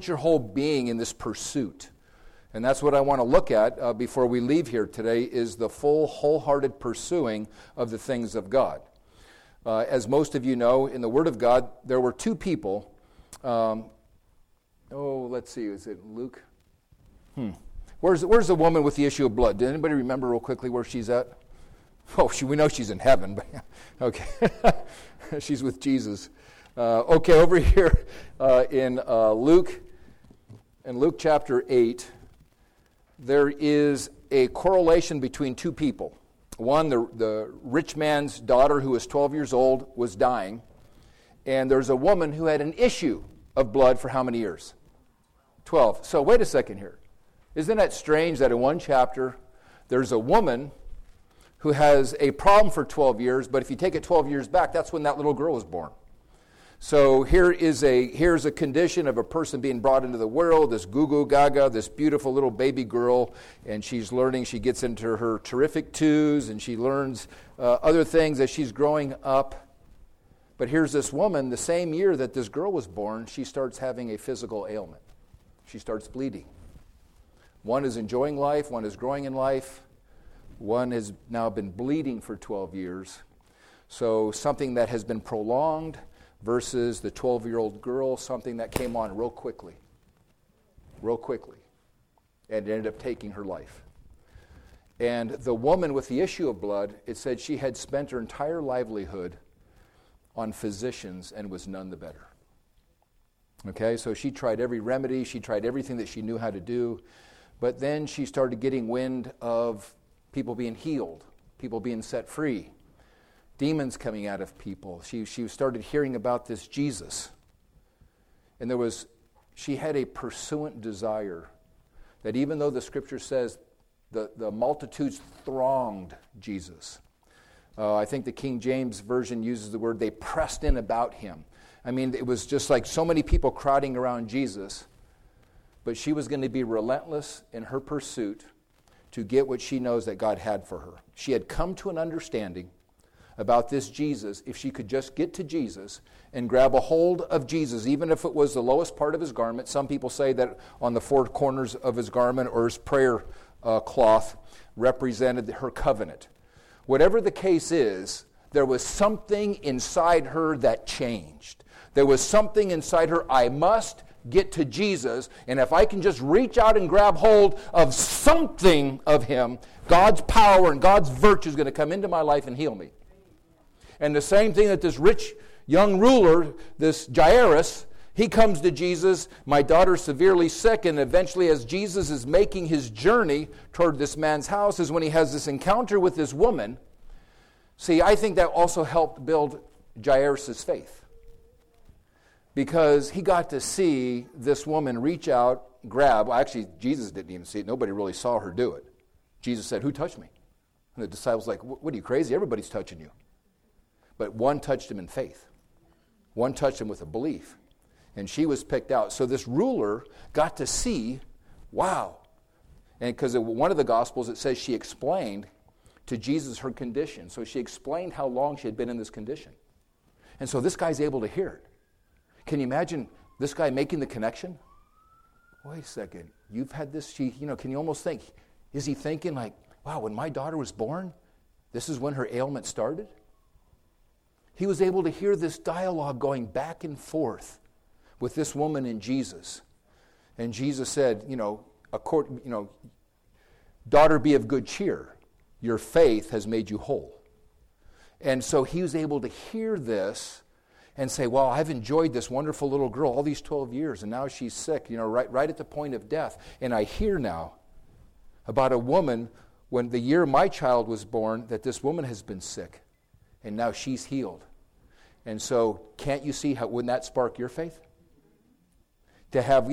your whole being in this pursuit. And that's what I want to look at before we leave here today, is the full, wholehearted pursuing of the things of God. As most of you know, in the Word of God, there were two people. Let's see, is it Luke? Where's the woman with the issue of blood? Did anybody remember real quickly where she's at? We know she's in heaven, but okay. She's with Jesus. Over here in Luke chapter 8, there is a correlation between two people. One, the rich man's daughter, who was 12 years old, was dying. And there's a woman who had an issue of blood for how many years? 12. So wait a second here. Isn't that strange that in one chapter, there's a woman who has a problem for 12 years, but if you take it 12 years back, that's when that little girl was born. So here's a condition of a person being brought into the world, this goo-goo gaga, this beautiful little baby girl, and she's learning, she gets into her terrific twos, and she learns other things as she's growing up. But here's this woman, the same year that this girl was born, she starts having a physical ailment. She starts bleeding. One is enjoying life, one is growing in life, one has now been bleeding for 12 years. So something that has been prolonged versus the 12-year-old girl, something that came on real quickly, and it ended up taking her life. And the woman with the issue of blood, it said she had spent her entire livelihood on physicians and was none the better. Okay, so she tried every remedy, she tried everything that she knew how to do, but then she started getting wind of people being healed, people being set free, demons coming out of people. She started hearing about this Jesus. And she had a pursuant desire that even though the scripture says the multitudes thronged Jesus, I think the King James Version uses the word, they pressed in about him. I mean, it was just like so many people crowding around Jesus, but she was going to be relentless in her pursuit to get what she knows that God had for her. She had come to an understanding about this Jesus. If she could just get to Jesus and grab a hold of Jesus, even if it was the lowest part of his garment. Some people say that on the four corners of his garment or his prayer cloth represented her covenant. Whatever the case is, there was something inside her that changed. There was something inside her, I must get to Jesus, and if I can just reach out and grab hold of something of him, God's power and God's virtue is going to come into my life and heal me. And the same thing that this rich young ruler, this Jairus, he comes to Jesus, my daughter's severely sick, and eventually as Jesus is making his journey toward this man's house is when he has this encounter with this woman. See, I think that also helped build Jairus' faith. Because he got to see this woman reach out, grab. Well, actually, Jesus didn't even see it. Nobody really saw her do it. Jesus said, "Who touched me?" And the disciples were like, "What are you, crazy? Everybody's touching you." But one touched him in faith. One touched him with a belief. And she was picked out. So this ruler got to see, wow. And because in one of the Gospels, it says she explained to Jesus her condition. So she explained how long she had been in this condition. And so this guy's able to hear it. Can you imagine this guy making the connection? Wait a second. You've had this, can you almost think, is he thinking like, wow, when my daughter was born, this is when her ailment started? He was able to hear this dialogue going back and forth with this woman and Jesus. And Jesus said, daughter, be of good cheer. Your faith has made you whole. And so he was able to hear this and say, well, I've enjoyed this wonderful little girl all these 12 years, and now she's sick, right at the point of death. And I hear now about a woman, when the year my child was born, that this woman has been sick, and now she's healed. And so, can't you see how, wouldn't that spark your faith? To have,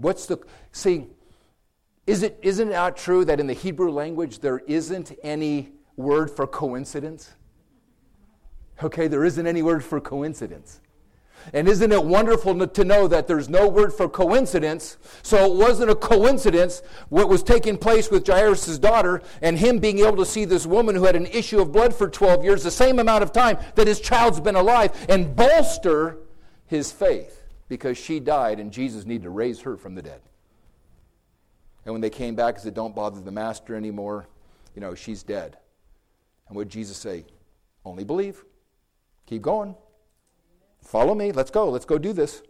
isn't it not true that in the Hebrew language there isn't any word for coincidence? Okay, there isn't any word for coincidence. And isn't it wonderful to know that there's no word for coincidence? So it wasn't a coincidence what was taking place with Jairus' daughter and him being able to see this woman who had an issue of blood for 12 years, the same amount of time that his child's been alive, and bolster his faith. because she died and Jesus needed to raise her from the dead. And when they came back and said, don't bother the master anymore, she's dead. And what did Jesus say? Only believe. Keep going. Follow me. Let's go do this.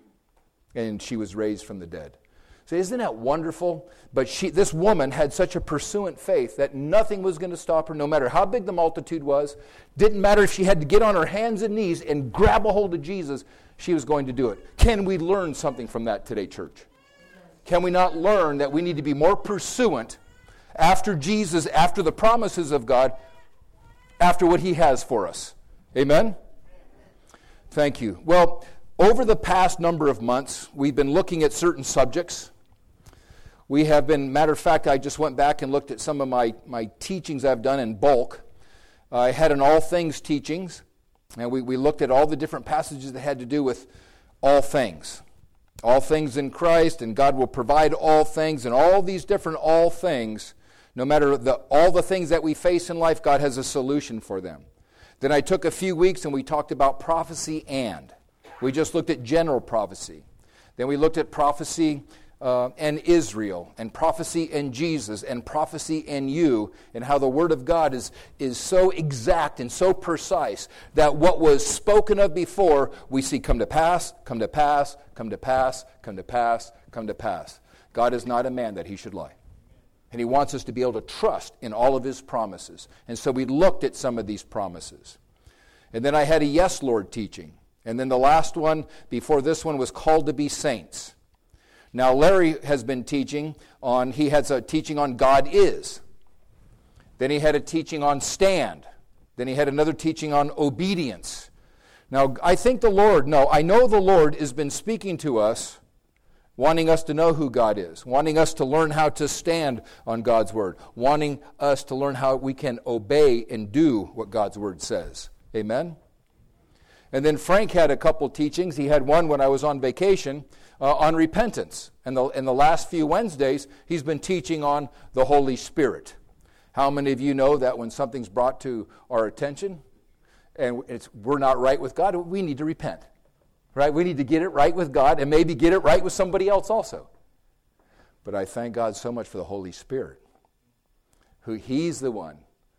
And she was raised from the dead. So isn't that wonderful? But this woman had such a pursuant faith that nothing was going to stop her, no matter how big the multitude was. Didn't matter if she had to get on her hands and knees and grab a hold of Jesus, she was going to do it. Can we learn something from that today, church? Can we not learn that we need to be more pursuant after Jesus, after the promises of God, after what He has for us? Amen? Thank you. Well, over the past number of months, we've been looking at certain subjects. We have been, matter of fact, I just went back and looked at some of my teachings I've done in bulk. I had an all things teachings, and we looked at all the different passages that had to do with all things. All things in Christ, and God will provide all things, and all these different all things, no matter all the things that we face in life, God has a solution for them. Then I took a few weeks and we talked about prophecy and. We just looked at general prophecy. Then we looked at prophecy and Israel, and prophecy and Jesus, and prophecy and you, and how the Word of God is so exact and so precise that what was spoken of before, we see come to pass, come to pass, come to pass, come to pass, come to pass. God is not a man that He should lie. And He wants us to be able to trust in all of His promises. And so we looked at some of these promises. And then I had a Yes, Lord teaching. And then the last one before this one was called to be saints. Now Larry has been teaching on, he has a teaching on God is. Then he had a teaching on stand. Then he had another teaching on obedience. Now I know the Lord has been speaking to us, wanting us to know who God is, wanting us to learn how to stand on God's Word, wanting us to learn how we can obey and do what God's Word says. Amen? And then Frank had a couple teachings. He had one when I was on vacation on repentance. And in the last few Wednesdays, he's been teaching on the Holy Spirit. How many of you know that when something's brought to our attention and we're not right with God, we need to repent? Right? We need to get it right with God and maybe get it right with somebody else also. But I thank God so much for the Holy Spirit. He's the one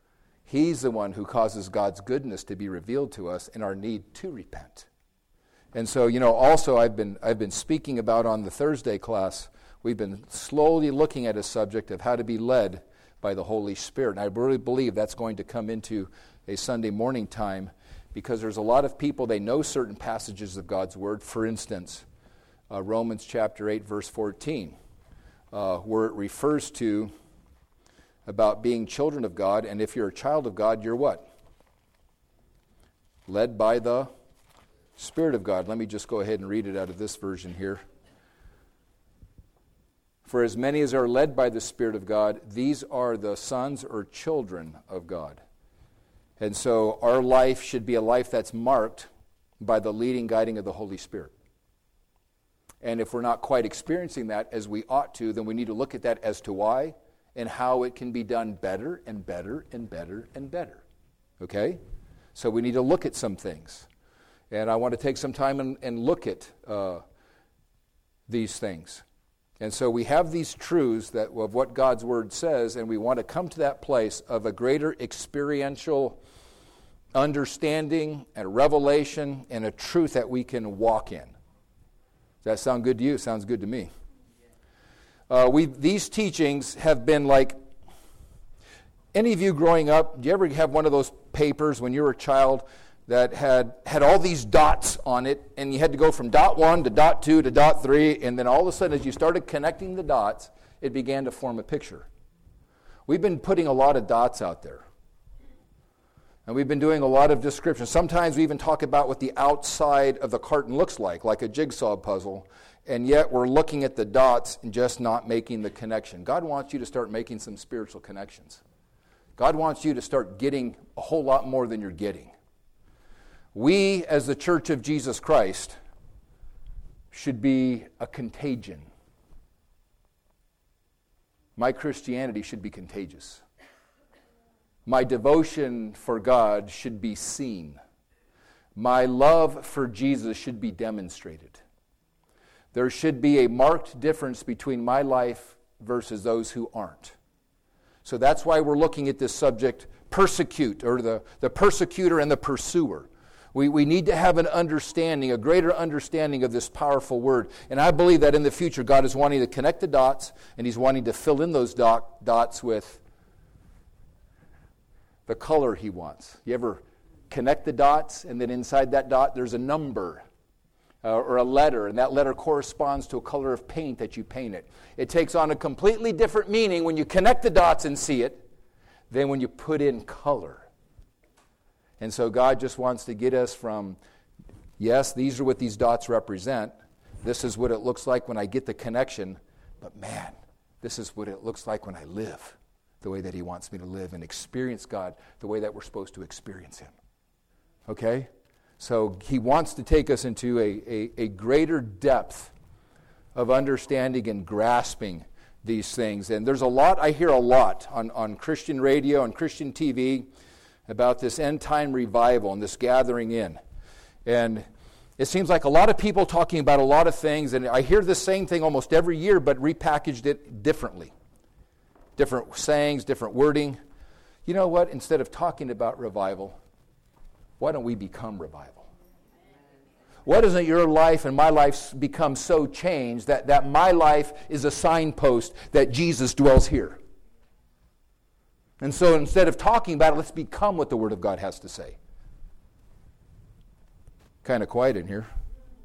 who causes God's goodness to be revealed to us in our need to repent. And so, also I've been speaking about on the Thursday class, we've been slowly looking at a subject of how to be led by the Holy Spirit. And I really believe that's going to come into a Sunday morning time, because there's a lot of people, they know certain passages of God's Word. For instance, Romans chapter 8, verse 14, where it refers to about being children of God, and if you're a child of God, you're what? Led by the Spirit of God. Let me just go ahead and read it out of this version here. For as many as are led by the Spirit of God, these are the sons or children of God. And so our life should be a life that's marked by the leading, guiding of the Holy Spirit. And if we're not quite experiencing that as we ought to, then we need to look at that as to why and how it can be done better and better and better and better. Okay? So we need to look at some things. And I want to take some time and look at these things. And so we have these truths of what God's Word says, and we want to come to that place of a greater experiential understanding and revelation and a truth that we can walk in. Does that sound good to you? Sounds good to me. These teachings have been like, any of you growing up, do you ever have one of those papers when you were a child that had all these dots on it, and you had to go from dot 1 to dot 2 to dot 3, and then all of a sudden as you started connecting the dots, it began to form a picture. We've been putting a lot of dots out there. And we've been doing a lot of descriptions. Sometimes we even talk about what the outside of the carton looks like a jigsaw puzzle, and yet we're looking at the dots and just not making the connection. God wants you to start making some spiritual connections. God wants you to start getting a whole lot more than you're getting. We, as the Church of Jesus Christ, should be a contagion. My Christianity should be contagious. My devotion for God should be seen. My love for Jesus should be demonstrated. There should be a marked difference between my life versus those who aren't. So that's why we're looking at this subject, persecute, or the persecutor and the pursuer. We need to have an understanding, a greater understanding of this powerful word. And I believe that in the future, God is wanting to connect the dots, and He's wanting to fill in those dots with the color He wants. You ever connect the dots, and then inside that dot there's a number or a letter, and that letter corresponds to a color of paint that you paint it. It takes on a completely different meaning when you connect the dots and see it than when you put in color. And so God just wants to get us from, yes, these are what these dots represent. This is what it looks like when I get the connection. But man, this is what it looks like when I live the way that He wants me to live and experience God the way that we're supposed to experience Him. Okay? So He wants to take us into a greater depth of understanding and grasping these things. And there's a lot, I hear a lot on Christian radio and Christian TV about this end-time revival and this gathering in. And it seems like a lot of people talking about a lot of things, and I hear the same thing almost every year, but repackaged it differently. Different sayings, different wording. You know what? Instead of talking about revival, why don't we become revival? Why doesn't your life and my life become so changed that my life is a signpost that Jesus dwells here? And so instead of talking about it, let's become what the Word of God has to say. Kind of quiet in here.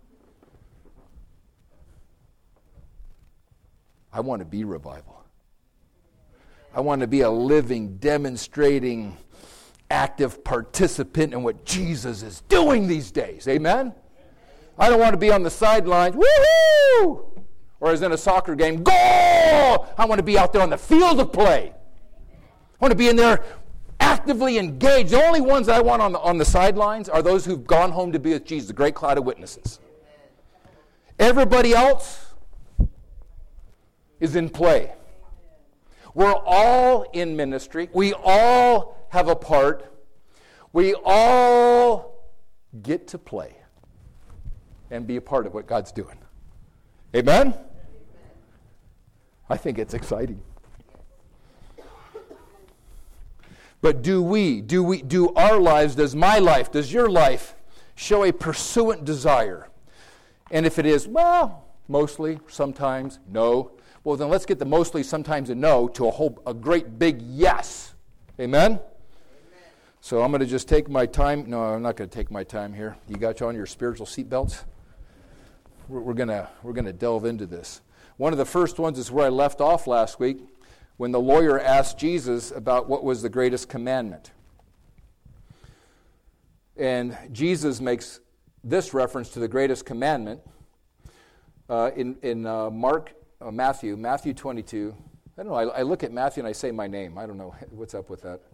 I want to be revival. I want to be a living, demonstrating, active participant in what Jesus is doing these days. Amen? I don't want to be on the sidelines, woo-hoo! Or as in a soccer game, goal! I want to be out there on the field of play. I want to be in there actively engaged. The only ones that I want on the sidelines are those who've gone home to be with Jesus, the great cloud of witnesses. Everybody else is in play. We're all in ministry. We all have a part. We all get to play and be a part of what God's doing. Amen? I think it's exciting. But do our lives, does my life, does your life show a pursuant desire? And if it is, well, mostly, sometimes, no. Well, then let's get the mostly, sometimes, and no to a great big yes. Amen? Amen. So I'm going to just take my time. No, I'm not going to take my time here. You got you on your spiritual seatbelts? We're going to delve into this. One of the first ones is where I left off last week, when the lawyer asked Jesus about what was the greatest commandment. And Jesus makes this reference to the greatest commandment in Matthew 22. I don't know, I look at Matthew and I say my name. I don't know what's up with that.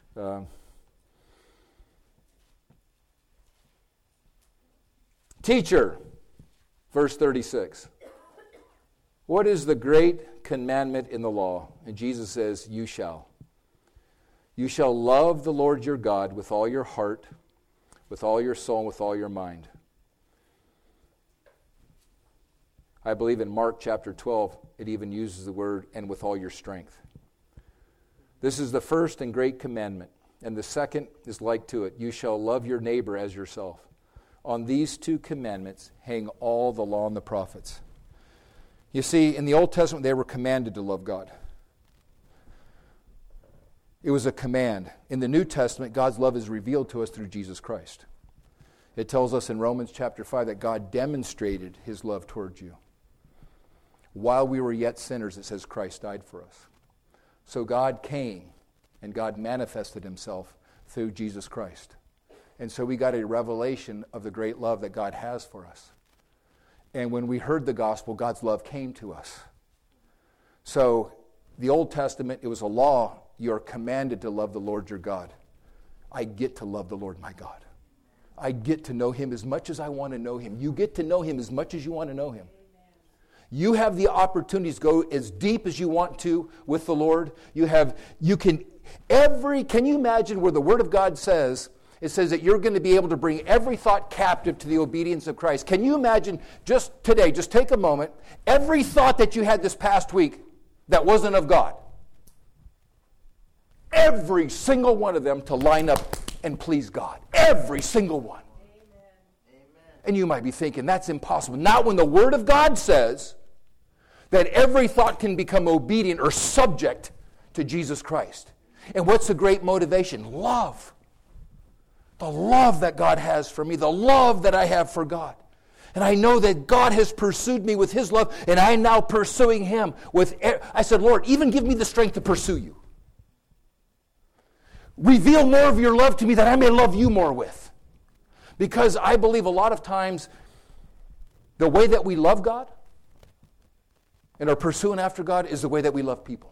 Teacher, verse 36. What is the great commandment in the law? And Jesus says, you shall. You shall love the Lord your God with all your heart, with all your soul, and with all your mind. I believe in Mark chapter 12, it even uses the word, and with all your strength. This is the first and great commandment. And the second is like to it. You shall love your neighbor as yourself. On these two commandments hang all the law and the prophets. You see, in the Old Testament, they were commanded to love God. It was a command. In the New Testament, God's love is revealed to us through Jesus Christ. It tells us in Romans chapter 5 that God demonstrated His love towards you. While we were yet sinners, it says Christ died for us. So God came and God manifested Himself through Jesus Christ. And so we got a revelation of the great love that God has for us. And when we heard the gospel, God's love came to us. So the Old Testament, it was a law. You're commanded to love the Lord your God. I get to love the Lord my God. I get to know Him as much as I want to know Him. You get to know Him as much as you want to know Him. You have the opportunity to go as deep as you want to with the Lord. Can you imagine where the Word of God says it says that you're going to be able to bring every thought captive to the obedience of Christ. Can you imagine just today, just take a moment, every thought that you had this past week that wasn't of God, every single one of them to line up and please God. Every single one. Amen. And you might be thinking, that's impossible. Not when the Word of God says that every thought can become obedient or subject to Jesus Christ. And what's the great motivation? Love. The love that God has for me, the love that I have for God. And I know that God has pursued me with His love, and I'm now pursuing Him with... I said, Lord, even give me the strength to pursue you. Reveal more of your love to me that I may love you more with. Because I believe a lot of times the way that we love God and are pursuing after God is the way that we love people.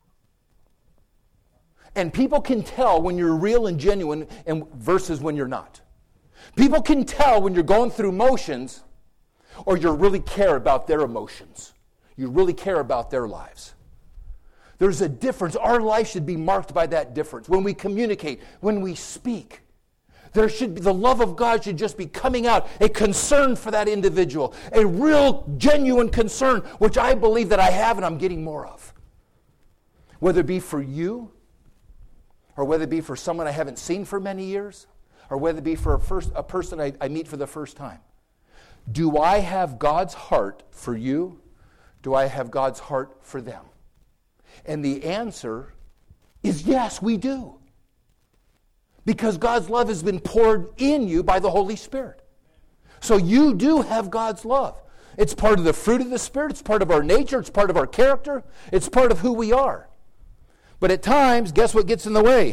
And people can tell when you're real and genuine and versus when you're not. People can tell when you're going through motions or you really care about their emotions. You really care about their lives. There's a difference. Our life should be marked by that difference. When we communicate, when we speak, there should be, the love of God should just be coming out, a concern for that individual, a real, genuine concern, which I believe that I have and I'm getting more of. Whether it be for you, or whether it be for someone I haven't seen for many years, or whether it be for a person I meet for the first time. Do I have God's heart for you? Do I have God's heart for them? And the answer is yes, we do. Because God's love has been poured in you by the Holy Spirit. So you do have God's love. It's part of the fruit of the Spirit. It's part of our nature. It's part of our character. It's part of who we are. But at times, guess what gets in the way?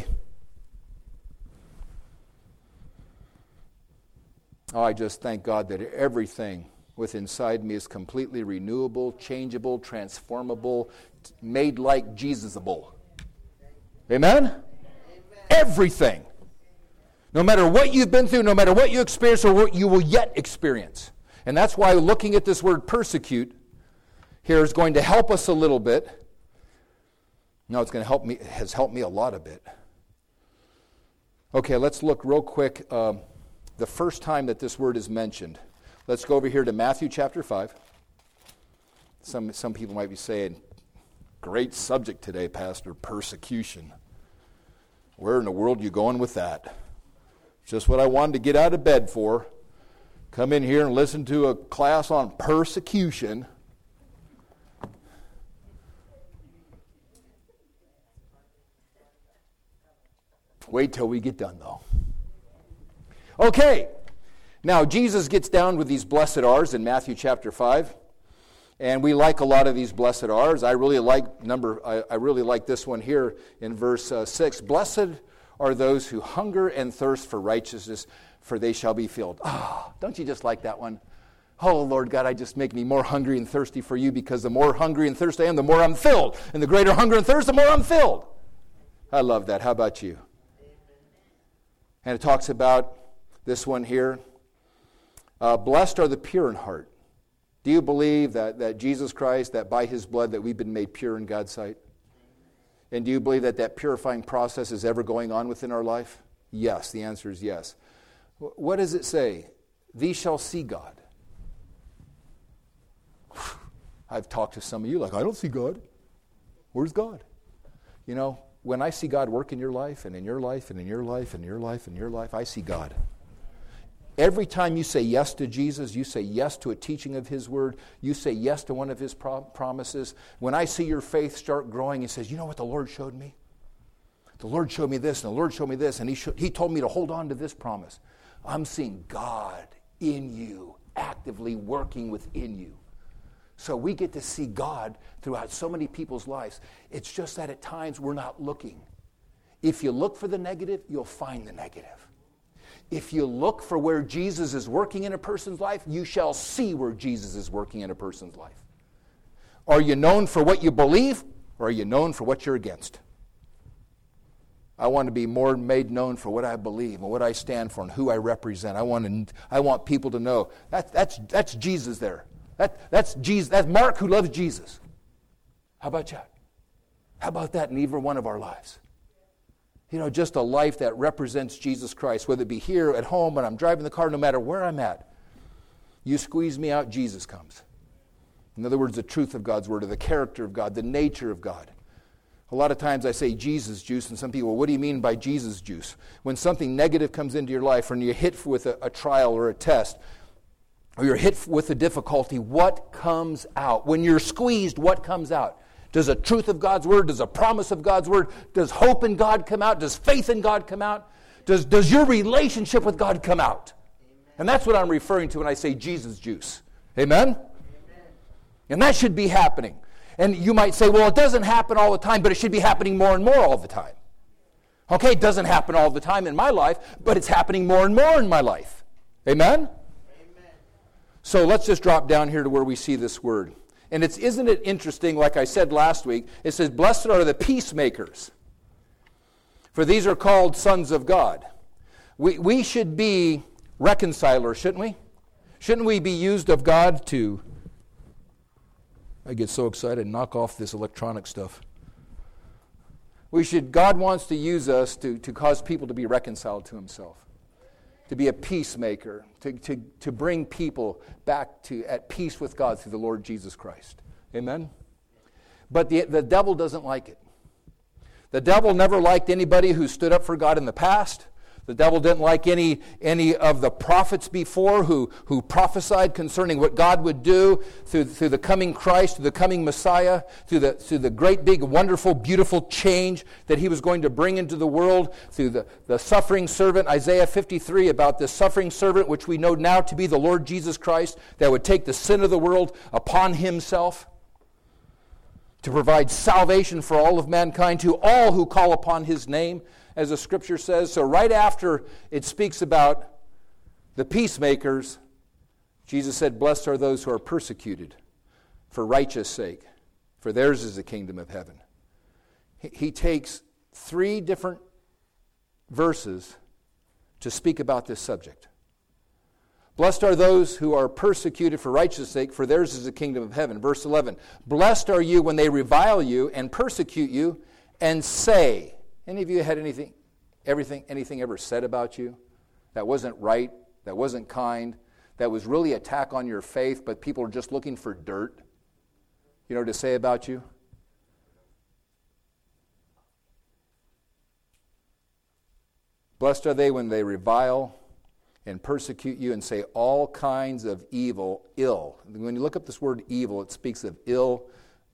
Oh, I just thank God that everything within inside me is completely renewable, changeable, transformable, made like Jesus-able. Amen? Amen? Everything. No matter what you've been through, no matter what you experience or what you will yet experience. And that's why looking at this word persecute here is going to help us a little bit. No, it's going to help me, has helped me a lot a bit. Okay, let's look real quick. The first time that this word is mentioned. Let's go over here to Matthew chapter 5. Some people might be saying, great subject today, Pastor, persecution. Where in the world are you going with that? Just what I wanted to get out of bed for. Come in here and listen to a class on persecution. Wait till we get done, though. Okay. Now, Jesus gets down with these blessed R's in Matthew chapter 5. And we like a lot of these blessed R's. I really like this one here in verse 6. Blessed are those who hunger and thirst for righteousness, for they shall be filled. Ah, don't you just like that one? Oh, Lord God, I just make me more hungry and thirsty for you, because the more hungry and thirsty I am, the more I'm filled. And the greater hunger and thirst, the more I'm filled. I love that. How about you? And it talks about this one here. Blessed are the pure in heart. Do you believe that Jesus Christ, that by His blood that we've been made pure in God's sight? And do you believe that purifying process is ever going on within our life? Yes, the answer is yes. What does it say? These shall see God. I've talked to some of you like, I don't see God. Where's God? You know, when I see God work in your life and in your life and in your life and your life and your life, I see God. Every time you say yes to Jesus, you say yes to a teaching of His Word, you say yes to one of His promises. When I see your faith start growing, He says, you know what the Lord showed me? The Lord showed me this, and the Lord showed me this, and He told me to hold on to this promise. I'm seeing God in you, actively working within you. So we get to see God throughout so many people's lives. It's just that at times we're not looking. If you look for the negative, you'll find the negative. If you look for where Jesus is working in a person's life, you shall see where Jesus is working in a person's life. Are you known for what you believe, or are you known for what you're against? I want to be more made known for what I believe and what I stand for and who I represent. I want people to know that's Jesus there. That's Jesus. That's Mark who loves Jesus. How about that? How about that in either one of our lives? Just a life that represents Jesus Christ, whether it be here, at home, when I'm driving the car, no matter where I'm at. You squeeze me out, Jesus comes. In other words, the truth of God's word, or the character of God, the nature of God. A lot of times I say Jesus juice, and some people, well, what do you mean by Jesus juice? When something negative comes into your life, or you're hit with a trial or a test, or you're hit with a difficulty, what comes out? When you're squeezed, what comes out? Does the truth of God's word, does a promise of God's word, does hope in God come out? Does faith in God come out? Does your relationship with God come out? Amen. And that's what I'm referring to when I say Jesus juice. Amen? Amen? And that should be happening. And you might say, well, it doesn't happen all the time, but it should be happening more and more all the time. Okay, it doesn't happen all the time in my life, but it's happening more and more in my life. Amen? Amen. So let's just drop down here to where we see this word. And isn't it interesting, like I said last week, it says, blessed are the peacemakers, for these are called sons of God. We should be reconcilers, shouldn't we? Shouldn't we be used of God to... I get so excited and knock off this electronic stuff. God wants to use us to cause people to be reconciled to himself, to be a peacemaker, to bring people back at peace with God through the Lord Jesus Christ. Amen? But the devil doesn't like it. The devil never liked anybody who stood up for God in the past. The devil didn't like any of the prophets before who prophesied concerning what God would do through the coming Christ, through the coming Messiah, through the great, big, wonderful, beautiful change that he was going to bring into the world, through the suffering servant, Isaiah 53, about this suffering servant, which we know now to be the Lord Jesus Christ, that would take the sin of the world upon himself to provide salvation for all of mankind, to all who call upon his name, as the scripture says. So right after it speaks about the peacemakers, Jesus said, blessed are those who are persecuted for righteous sake, for theirs is the kingdom of heaven. He takes 3 different verses to speak about this subject. Blessed are those who are persecuted for righteous sake, for theirs is the kingdom of heaven. Verse 11, blessed are you when they revile you and persecute you and say... Any of you had anything ever said about you that wasn't right, that wasn't kind, that was really an attack on your faith, but people are just looking for dirt, to say about you? Blessed are they when they revile and persecute you and say all kinds of ill. When you look up this word evil, it speaks of ill.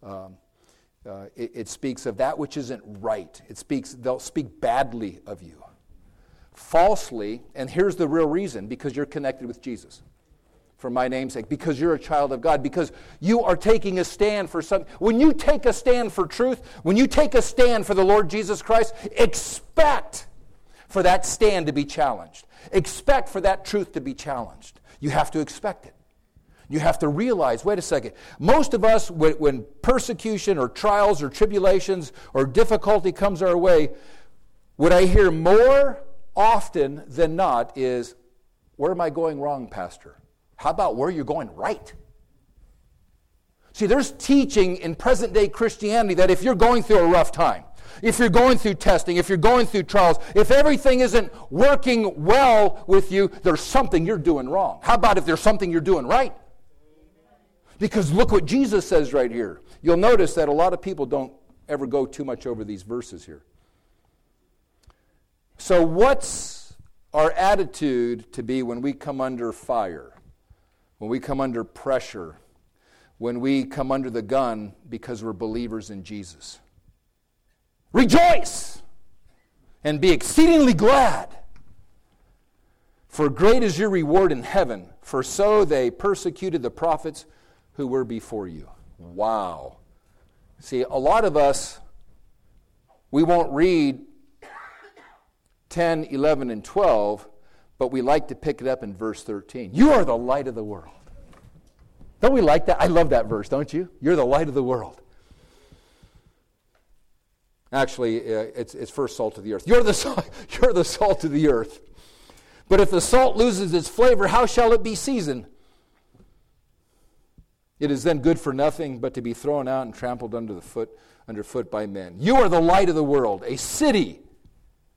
It speaks of that which isn't right. They'll speak badly of you. Falsely, and here's the real reason, because you're connected with Jesus. For my name's sake, because you're a child of God, because you are taking a stand for something. When you take a stand for truth, when you take a stand for the Lord Jesus Christ, expect for that stand to be challenged. Expect for that truth to be challenged. You have to expect it. You have to realize, wait a second, most of us, when persecution or trials or tribulations or difficulty comes our way, what I hear more often than not is, where am I going wrong, Pastor? How about where you're going right? See, there's teaching in present-day Christianity that if you're going through a rough time, if you're going through testing, if you're going through trials, if everything isn't working well with you, there's something you're doing wrong. How about if there's something you're doing right? Because look what Jesus says right here. You'll notice that a lot of people don't ever go too much over these verses here. So what's our attitude to be when we come under fire, when we come under pressure, when we come under the gun because we're believers in Jesus? Rejoice and be exceedingly glad, for great is your reward in heaven, for so they persecuted the prophets who were before you. Wow. See, a lot of us, we won't read 10, 11, and 12, but we like to pick it up in verse 13. You are the light of the world. Don't we like that? I love that verse, don't you? You're the light of the world. Actually, it's first salt of the earth. You're the salt of the earth. But if the salt loses its flavor, how shall it be seasoned? It is then good for nothing but to be thrown out and trampled underfoot by men. You are the light of the world. A city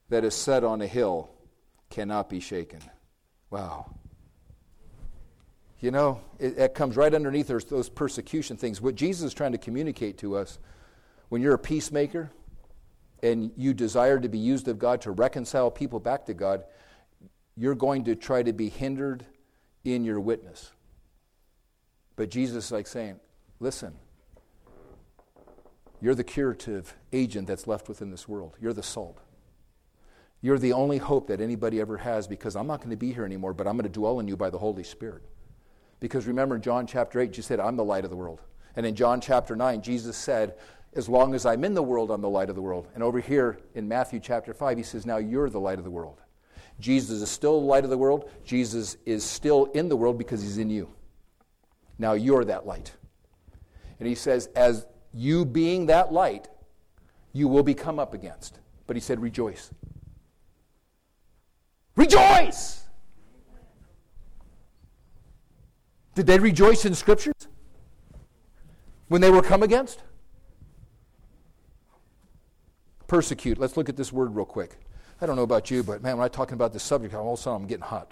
that is set on a hill cannot be shaken. Wow. You know, it comes right underneath those persecution things. What Jesus is trying to communicate to us, when you're a peacemaker and you desire to be used of God to reconcile people back to God, you're going to try to be hindered in your witness. But Jesus is like saying, listen, you're the curative agent that's left within this world. You're the salt. You're the only hope that anybody ever has, because I'm not going to be here anymore, but I'm going to dwell in you by the Holy Spirit. Because remember, in John chapter 8, Jesus said, I'm the light of the world. And in John chapter 9, Jesus said, as long as I'm in the world, I'm the light of the world. And over here in Matthew chapter 5, he says, now you're the light of the world. Jesus is still the light of the world. Jesus is still in the world because he's in you. Now you're that light. And he says, as you being that light, you will be come up against. But he said, rejoice. Rejoice! Did they rejoice in Scriptures when they were come against? Persecute. Let's look at this word real quick. I don't know about you, but man, when I'm talking about this subject, all of a sudden I'm getting hot.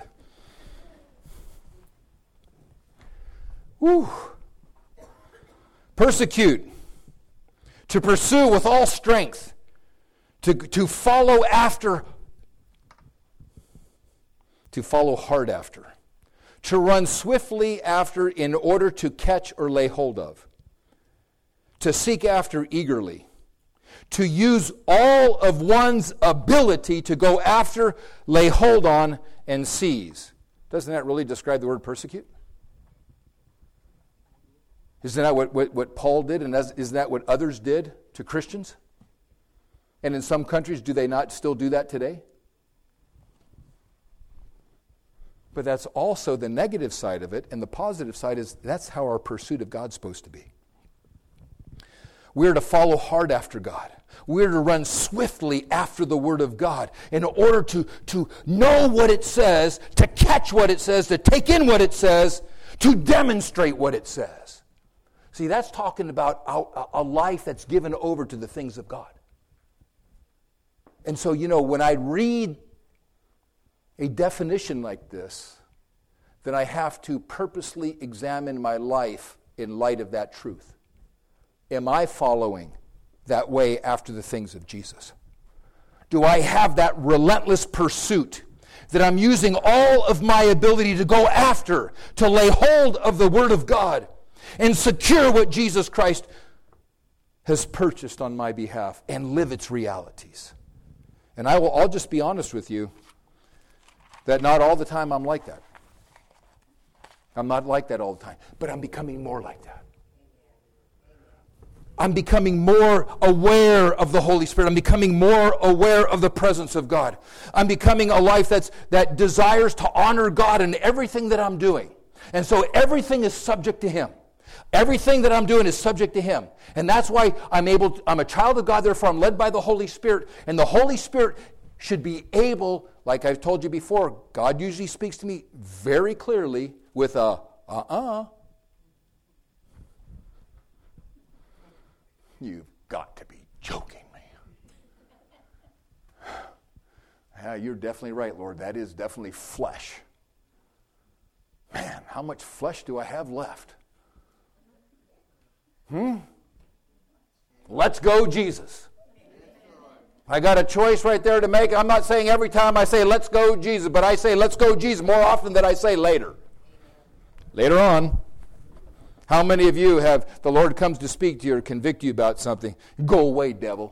Woo! Persecute. To pursue with all strength. To follow after. To follow hard after. To run swiftly after in order to catch or lay hold of. To seek after eagerly. To use all of one's ability to go after, lay hold on, and seize. Doesn't that really describe the word persecute? Isn't that what Paul did, and isn't that what others did to Christians? And in some countries, do they not still do that today? But that's also the negative side of it, and the positive side is that's how our pursuit of God's supposed to be. We're to follow hard after God. We're to run swiftly after the Word of God in order to know what it says, to catch what it says, to take in what it says, to demonstrate what it says. See, that's talking about a life that's given over to the things of God. And so, you know, when I read a definition like this, then I have to purposely examine my life in light of that truth. Am I following that way after the things of Jesus? Do I have that relentless pursuit that I'm using all of my ability to go after, to lay hold of the Word of God and secure what Jesus Christ has purchased on my behalf and live its realities? And I'll just be honest with you that not all the time I'm like that. I'm not like that all the time, but I'm becoming more like that. I'm becoming more aware of the Holy Spirit. I'm becoming more aware of the presence of God. I'm becoming a life that desires to honor God in everything that I'm doing. And so everything is subject to Him. Everything that I'm doing is subject to Him. And that's why I'm a child of God, therefore I'm led by the Holy Spirit. And the Holy Spirit should be able, like I've told you before, God usually speaks to me very clearly with a You've got to be joking me. Yeah, you're definitely right, Lord. That is definitely flesh. Man, how much flesh do I have left? Let's go, Jesus. I got a choice right there to make. I'm not saying every time I say, let's go, Jesus, but I say, let's go, Jesus, more often than I say later. Later on. How many of you have the Lord comes to speak to you or convict you about something? Go away, devil.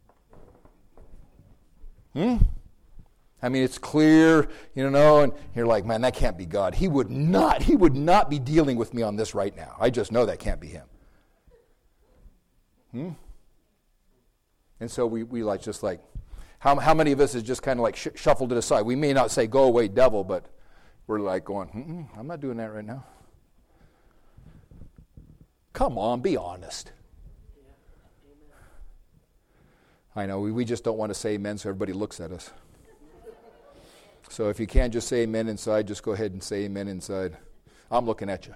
I mean, it's clear, you know, and you're like, man, that can't be God. He would not be dealing with me on this right now. I just know that can't be Him. And so we like just like, how many of us has just kind of like shuffled it aside? We may not say, go away, devil, but we're like going, I'm not doing that right now. Come on, be honest. I know, we just don't want to say amen so everybody looks at us. So if you can't just say amen inside, just go ahead and say amen inside. I'm looking at you.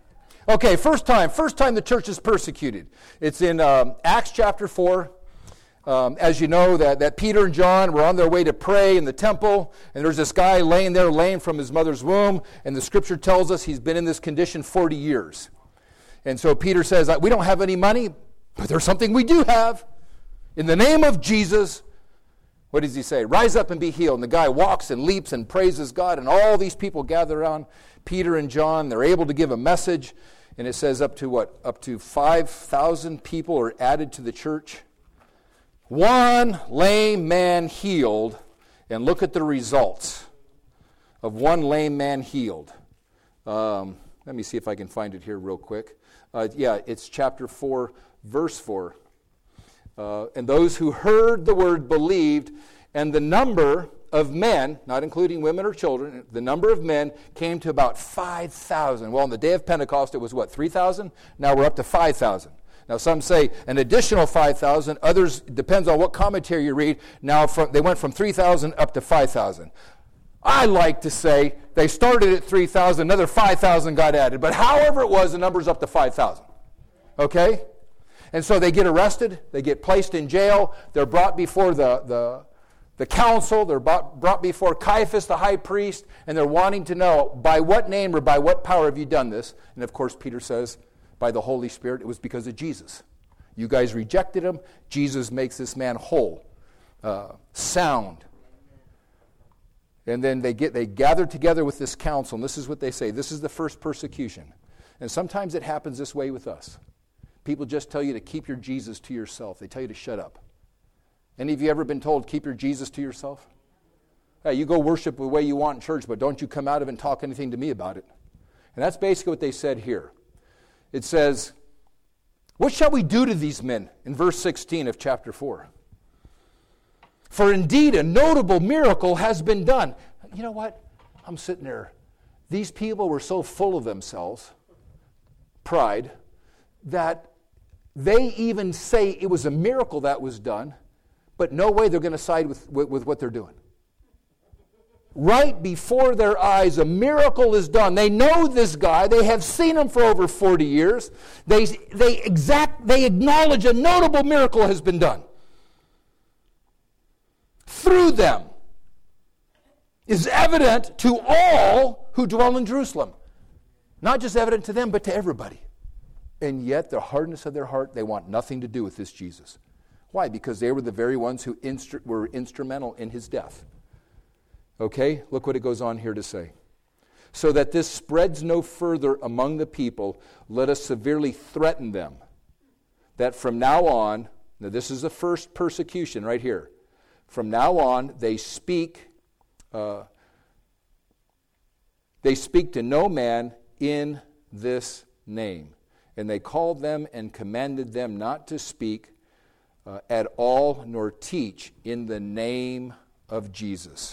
Okay, first time the church is persecuted. It's in Acts chapter 4. As you know, that Peter and John were on their way to pray in the temple, and there's this guy laying there, lame from his mother's womb, and the scripture tells us he's been in this condition 40 years. And so Peter says, we don't have any money, but there's something we do have. In the name of Jesus, what does he say? Rise up and be healed. And the guy walks and leaps and praises God, and all these people gather around Peter and John. They're able to give a message, and it says up to 5,000 people are added to the church. One lame man healed, and look at the results of one lame man healed. Let me see if I can find it here real quick. It's chapter 4, verse 4. And those who heard the word believed, and the number of men, not including women or children, the number of men came to about 5,000. Well, on the day of Pentecost, it was 3,000? Now we're up to 5,000. Now some say an additional 5,000. Others, depends on what commentary you read, now they went from 3,000 up to 5,000. I like to say they started at 3,000, another 5,000 got added. But however it was, the number's up to 5,000. Okay? And so they get arrested, they get placed in jail, they're brought before the council, they're brought before Caiaphas, the high priest, and they're wanting to know, by what name or by what power have you done this? And of course Peter says, by the Holy Spirit, it was because of Jesus. You guys rejected him, Jesus makes this man whole, sound. And then they gather together with this council, and this is what they say, this is the first persecution. And sometimes it happens this way with us. People just tell you to keep your Jesus to yourself. They tell you to shut up. Any of you ever been told, keep your Jesus to yourself? Hey, you go worship the way you want in church, but don't you come out of it and talk anything to me about it. And that's basically what they said here. It says, what shall we do to these men? In verse 16 of chapter 4. For indeed a notable miracle has been done. You know what? I'm sitting there. These people were so full of themselves, pride, that they even say it was a miracle that was done, but no way they're going to side with what they're doing. Right before their eyes, a miracle is done. They know this guy. They have seen him for over 40 years. They acknowledge a notable miracle has been done. Through them is evident to all who dwell in Jerusalem. Not just evident to them, but to everybody. And yet, the hardness of their heart, they want nothing to do with this Jesus. Why? Because they were the very ones who were instrumental in his death. Okay, look what it goes on here to say. So that this spreads no further among the people, let us severely threaten them, that from now on, now this is the first persecution right here, from now on they speak to no man in this name. And they called them and commanded them not to speak at all nor teach in the name of Jesus.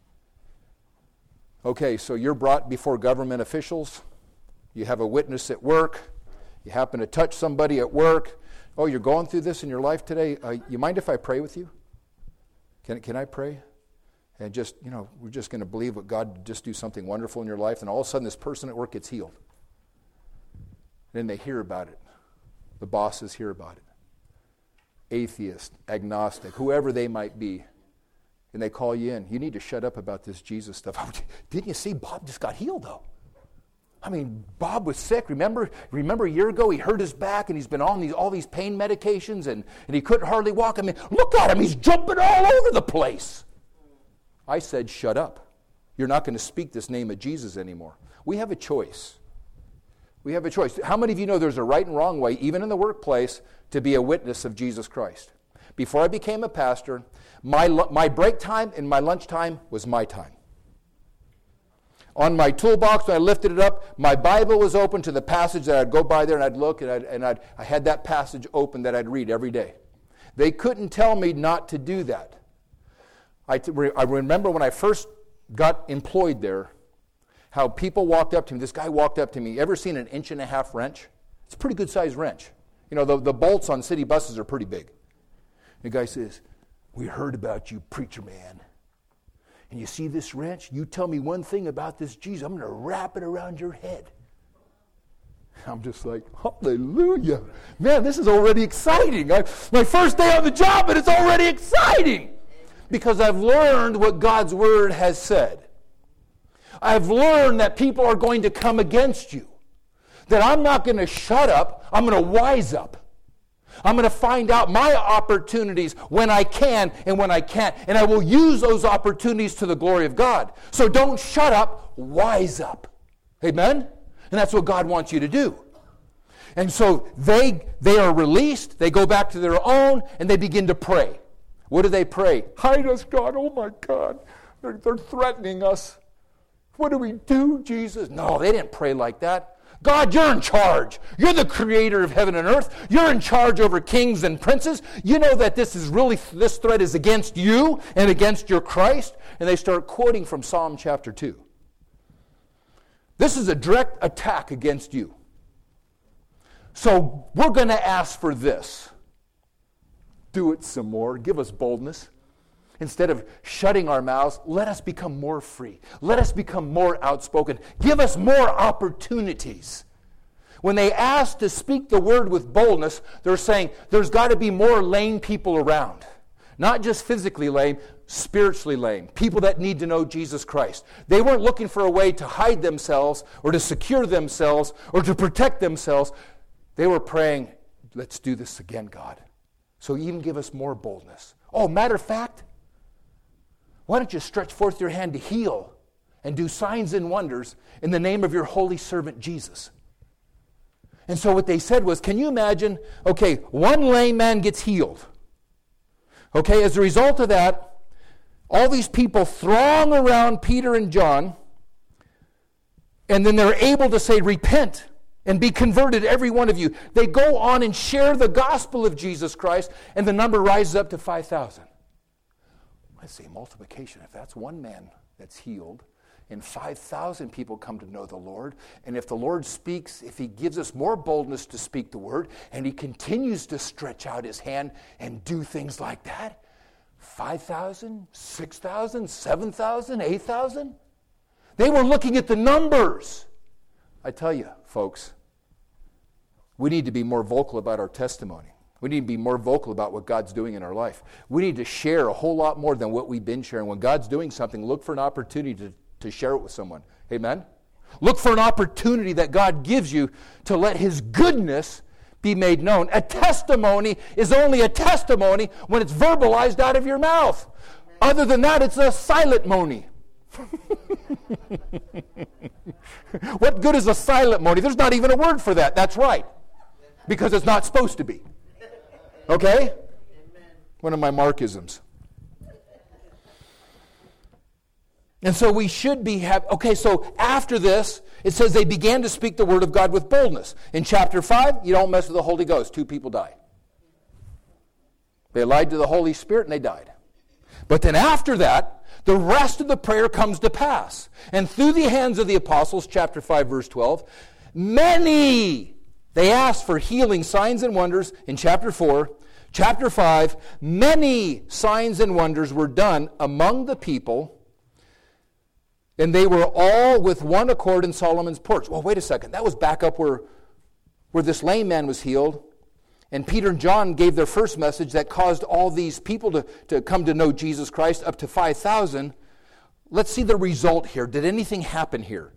Okay, so you're brought before government officials. You have a witness at work. You happen to touch somebody at work. Oh, you're going through this in your life today. You mind if I pray with you? Can I pray? And just, we're just going to believe what God just do something wonderful in your life. And all of a sudden this person at work gets healed. Then they hear about it. The bosses hear about it. Atheist, agnostic, whoever they might be. And they call you in. You need to shut up about this Jesus stuff. Didn't you see Bob just got healed, though? I mean, Bob was sick. Remember a year ago he hurt his back and he's been on all these pain medications and he couldn't hardly walk. I mean, look at him. He's jumping all over the place. I said, shut up. You're not going to speak this name of Jesus anymore. We have a choice. We have a choice. How many of you know there's a right and wrong way, even in the workplace, to be a witness of Jesus Christ? Before I became a pastor, my break time and my lunch time was my time. On my toolbox, when I lifted it up, my Bible was open to the passage that I'd go by there and I'd look and I had that passage open that I'd read every day. They couldn't tell me not to do that. I remember when I first got employed there, how people walked up to me. This guy walked up to me. Ever seen an 1.5 inch wrench? It's a pretty good sized wrench. The bolts on city buses are pretty big. The guy says, we heard about you, preacher man. And you see this wrench? You tell me one thing about this Jesus, I'm going to wrap it around your head. I'm just like, hallelujah. Man, this is already exciting. My first day on the job, but it's already exciting. Because I've learned what God's Word has said. I've learned that people are going to come against you. That I'm not going to shut up. I'm going to wise up. I'm going to find out my opportunities when I can and when I can't. And I will use those opportunities to the glory of God. So don't shut up, wise up. Amen? And that's what God wants you to do. And so they are released, they go back to their own, and they begin to pray. What do they pray? Hide us, God. Oh my God. They're threatening us. What do we do, Jesus? No, they didn't pray like that. God, you're in charge. You're the creator of heaven and earth. You're in charge over kings and princes. You know that this threat is against you and against your Christ. And they start quoting from Psalm chapter 2. This is a direct attack against you. So we're going to ask for this. Do it some more. Give us boldness. Instead of shutting our mouths, let us become more free. Let us become more outspoken. Give us more opportunities. When they ask to speak the word with boldness, they're saying there's got to be more lame people around. Not just physically lame, spiritually lame. People that need to know Jesus Christ. They weren't looking for a way to hide themselves or to secure themselves or to protect themselves. They were praying, let's do this again, God. So even give us more boldness. Oh, matter of fact, why don't you stretch forth your hand to heal and do signs and wonders in the name of your holy servant Jesus? And so what they said was, can you imagine, okay, one lame man gets healed. Okay, as a result of that, all these people throng around Peter and John, and then they're able to say, repent and be converted, every one of you. They go on and share the gospel of Jesus Christ, and the number rises up to 5,000. Let's say multiplication. If that's one man that's healed, and 5,000 people come to know the Lord, and if the Lord speaks, if he gives us more boldness to speak the word, and he continues to stretch out his hand and do things like that, 5,000, 6,000, 7,000, 8,000? They were looking at the numbers. I tell you, folks, we need to be more vocal about our testimony. We need to be more vocal about what God's doing in our life. We need to share a whole lot more than what we've been sharing. When God's doing something, look for an opportunity to share it with someone. Amen? Look for an opportunity that God gives you to let his goodness be made known. A testimony is only a testimony when it's verbalized out of your mouth. Other than that, it's a silent-mony. What good is a silent-mony? There's not even a word for that. That's right. Because it's not supposed to be. Okay? Amen. One of my Markisms. And so we should be okay, so after this, it says they began to speak the word of God with boldness. In chapter 5, you don't mess with the Holy Ghost. 2 people die. They lied to the Holy Spirit and they died. But then after that, the rest of the prayer comes to pass. And through the hands of the apostles, chapter 5, verse 12, many, they asked for healing, signs, and wonders in chapter 4. Chapter 5, many signs and wonders were done among the people, and they were all with one accord in Solomon's porch. Well, wait a second. That was back up where this lame man was healed, and Peter and John gave their first message that caused all these people to come to know Jesus Christ, up to 5,000. Let's see the result here. Did anything happen here?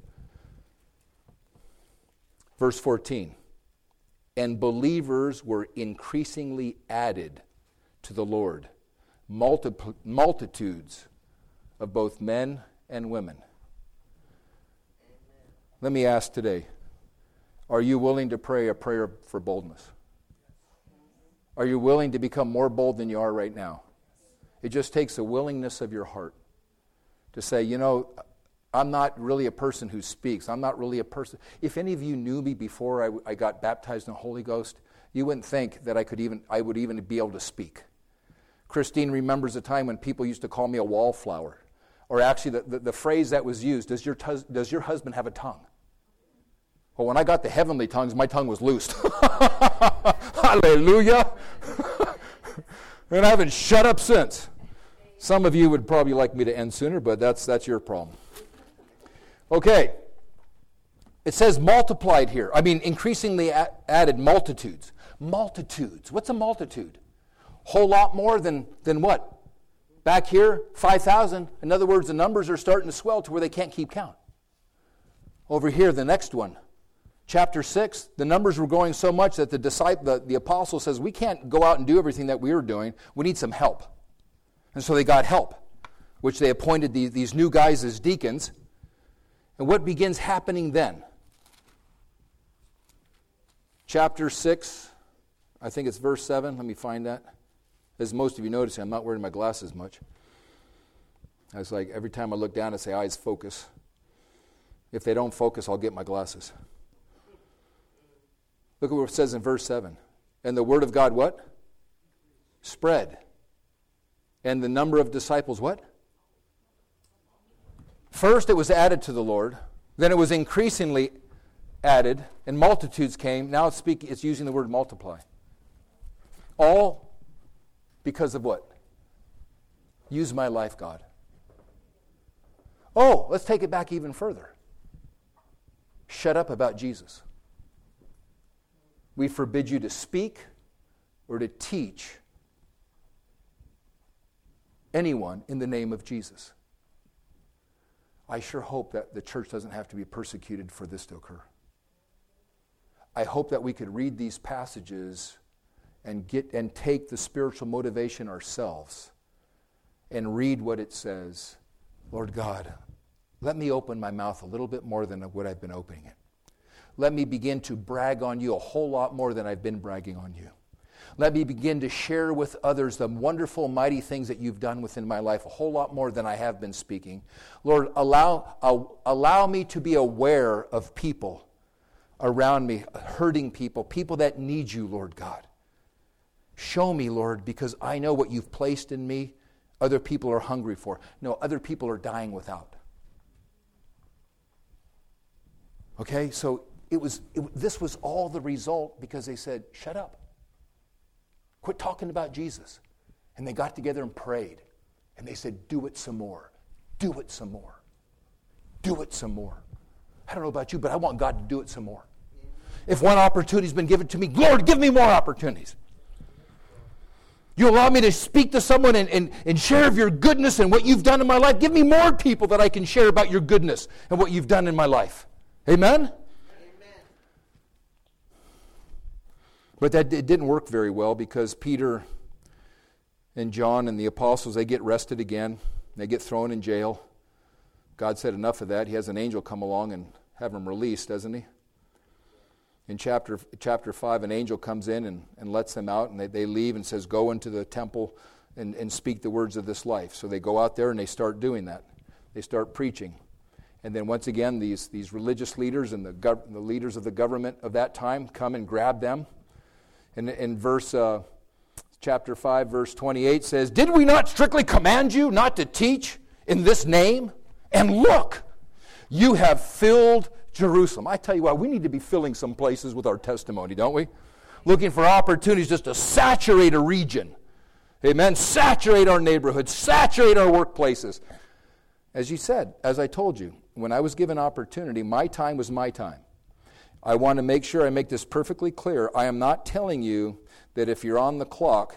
Verse 14. And believers were increasingly added to the Lord, multitudes of both men and women. Let me ask today, are you willing to pray a prayer for boldness? Are you willing to become more bold than you are right now? It just takes a willingness of your heart to say, you know, I'm not really a person who speaks. I'm not really a person. If any of you knew me before I got baptized in the Holy Ghost, you wouldn't think that I would even be able to speak. Christine remembers a time when people used to call me a wallflower. Or actually the phrase that was used, does your husband have a tongue? Well, when I got the heavenly tongues, my tongue was loosed. Hallelujah. And I haven't shut up since. Some of you would probably like me to end sooner, but that's your problem. Okay. It says multiplied here. I mean, increasingly added multitudes. Multitudes. What's a multitude? Whole lot more than what? Back here, 5,000. In other words, the numbers are starting to swell to where they can't keep count. Over here, the next one. Chapter 6, the numbers were going so much that the apostle says, we can't go out and do everything that we were doing. We need some help. And so they got help, which they appointed these new guys as deacons. And what begins happening then? Chapter 6, I think it's verse 7. Let me find that. As most of you notice, I'm not wearing my glasses much. I was like, every time I look down, I say, eyes focus. If they don't focus, I'll get my glasses. Look at what it says in verse 7. And the word of God, what? Spread. And the number of disciples, what? First it was added to the Lord. Then it was increasingly added. And multitudes came. Now it's using the word multiply. All because of what? Use my life, God. Oh, let's take it back even further. Shut up about Jesus. We forbid you to speak or to teach anyone in the name of Jesus. I sure hope that the church doesn't have to be persecuted for this to occur. I hope that we could read these passages and take the spiritual motivation ourselves and read what it says. Lord God, let me open my mouth a little bit more than what I've been opening it. Let me begin to brag on you a whole lot more than I've been bragging on you. Let me begin to share with others the wonderful, mighty things that you've done within my life a whole lot more than I have been speaking. Lord, allow me to be aware of people around me, hurting people, people that need you, Lord God. Show me, Lord, because I know what you've placed in me, other people are hungry for. No, other people are dying without. Okay, so this was all the result because they said, shut up. Quit talking about Jesus. And they got together and prayed. And they said, do it some more. Do it some more. Do it some more. I don't know about you, but I want God to do it some more. If one opportunity's been given to me, Lord, give me more opportunities. You allow me to speak to someone and share of your goodness and what you've done in my life. Give me more people that I can share about your goodness and what you've done in my life. Amen? But it didn't work very well because Peter and John and the apostles, they get arrested again. They get thrown in jail. God said enough of that. He has an angel come along and have them released, doesn't he? In chapter 5, an angel comes in and lets them out, and they leave and says, go into the temple and speak the words of this life. So they go out there and they start doing that. They start preaching. And then once again, these religious leaders and the leaders of the government of that time come and grab them. And in chapter 5, verse 28 says, did we not strictly command you not to teach in this name? And look, you have filled Jerusalem. I tell you what, we need to be filling some places with our testimony, don't we? Looking for opportunities just to saturate a region. Amen? Saturate our neighborhoods, saturate our workplaces. As you said, as I told you, when I was given opportunity, my time was my time. I want to make sure I make this perfectly clear. I am not telling you that if you're on the clock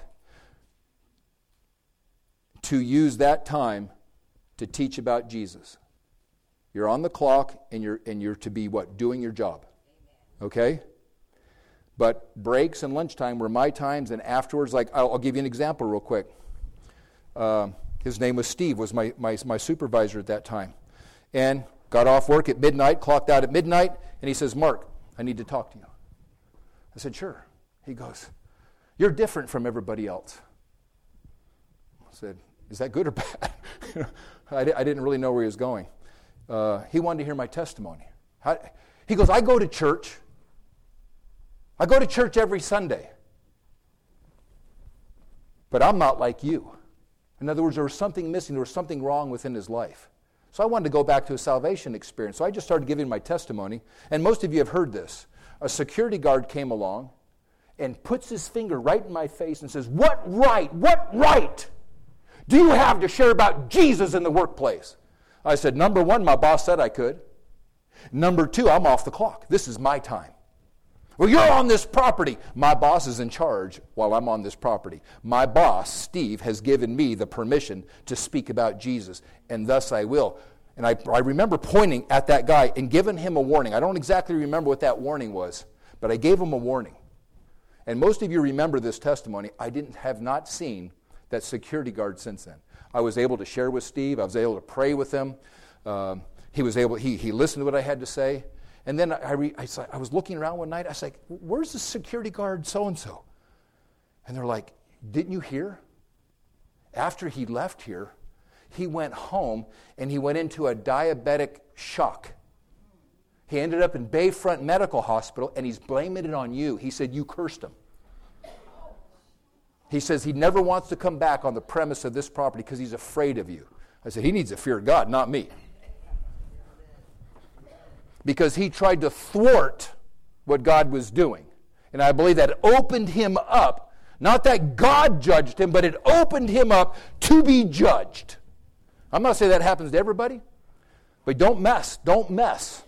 to use that time to teach about Jesus. You're on the clock and you're to be what? Doing your job. Okay? But breaks and lunchtime were my times, and afterwards, like I'll give you an example real quick. His name was Steve, was my supervisor at that time. And got off work at midnight, clocked out at midnight, and he says, Mark, I need to talk to you. I said, sure. He goes, you're different from everybody else. I said, is that good or bad? I didn't really know where he was going. He wanted to hear my testimony. He goes, I go to church. I go to church every Sunday. But I'm not like you. In other words, there was something missing. There was something wrong within his life. So I wanted to go back to a salvation experience. So I just started giving my testimony. And most of you have heard this. A security guard came along and puts his finger right in my face and says, what right do you have to share about Jesus in the workplace? I said, number one, my boss said I could. Number 2, I'm off the clock. This is my time. Well, you're on this property. My boss is in charge while I'm on this property. My boss, Steve, has given me the permission to speak about Jesus, and thus I will. And I remember pointing at that guy and giving him a warning. I don't exactly remember what that warning was, but I gave him a warning. And most of you remember this testimony. I have not seen that security guard since then. I was able to share with Steve. I was able to pray with him. He listened to what I had to say. And then I was looking around one night. I was like, where's the security guard so-and-so? And they're like, didn't you hear? After he left here, he went home and he went into a diabetic shock. He ended up in Bayfront Medical Hospital, and he's blaming it on you. He said, you cursed him. He says he never wants to come back on the premise of this property because he's afraid of you. I said, he needs to fear God, not me. Because he tried to thwart what God was doing. And I believe that opened him up. Not that God judged him, but it opened him up to be judged. I'm not saying that happens to everybody, but don't mess. Don't mess.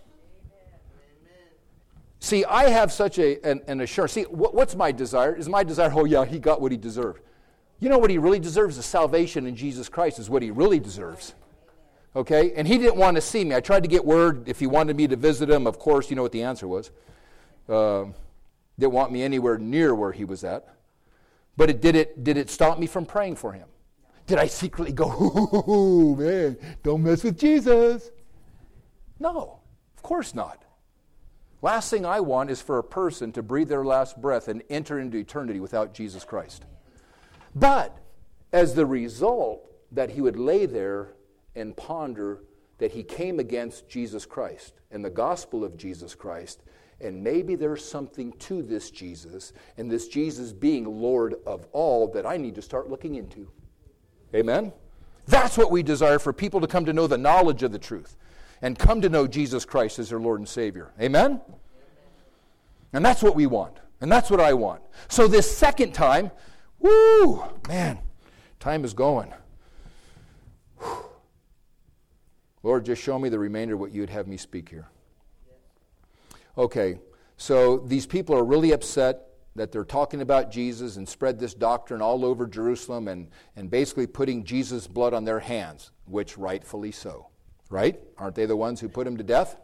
See, I have such an assurance. See, what's my desire? Is my desire, oh yeah, he got what he deserved. You know what he really deserves is salvation in Jesus Christ is what he really deserves. Okay? And he didn't want to see me. I tried to get word if he wanted me to visit him. Of course, you know what the answer was. Didn't want me anywhere near where he was at. But did it stop me from praying for him? Did I secretly go, oh man, don't mess with Jesus? No, of course not. Last thing I want is for a person to breathe their last breath and enter into eternity without Jesus Christ. But as the result that he would lay there and ponder that he came against Jesus Christ and the gospel of Jesus Christ, and maybe there's something to this Jesus, and this Jesus being Lord of all that I need to start looking into. Amen? That's what we desire, for people to come to know the knowledge of the truth and come to know Jesus Christ as their Lord and Savior. Amen? And that's what we want. And that's what I want. So this second time, woo, man, time is going. Whew. Lord, just show me the remainder of what you'd have me speak here. Okay, so these people are really upset that they're talking about Jesus and spread this doctrine all over Jerusalem and basically putting Jesus' blood on their hands, which rightfully so. Right? Aren't they the ones who put him to death?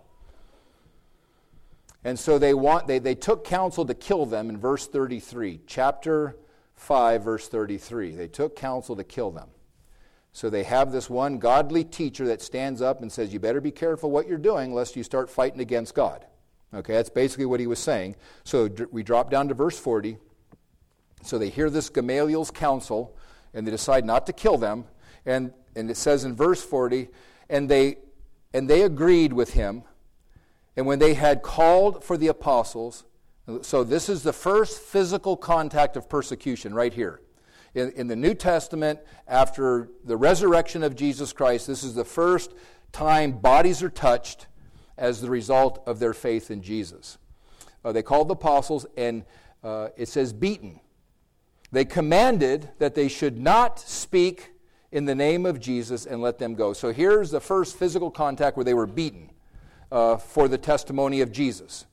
And so they took counsel to kill them in verse 33. Chapter 5, verse 33. They took counsel to kill them. So they have this one godly teacher that stands up and says, you better be careful what you're doing lest you start fighting against God. Okay, that's basically what he was saying. So we drop down to verse 40. So they hear this Gamaliel's counsel, and they decide not to kill them. And it says in verse 40, and they agreed with him. And when they had called for the apostles, so this is the first physical contact of persecution right here. In the New Testament, after the resurrection of Jesus Christ, this is the first time bodies are touched as the result of their faith in Jesus. They called the apostles, and it says beaten. They commanded that they should not speak in the name of Jesus and let them go. So here's the first physical contact where they were beaten for the testimony of Jesus.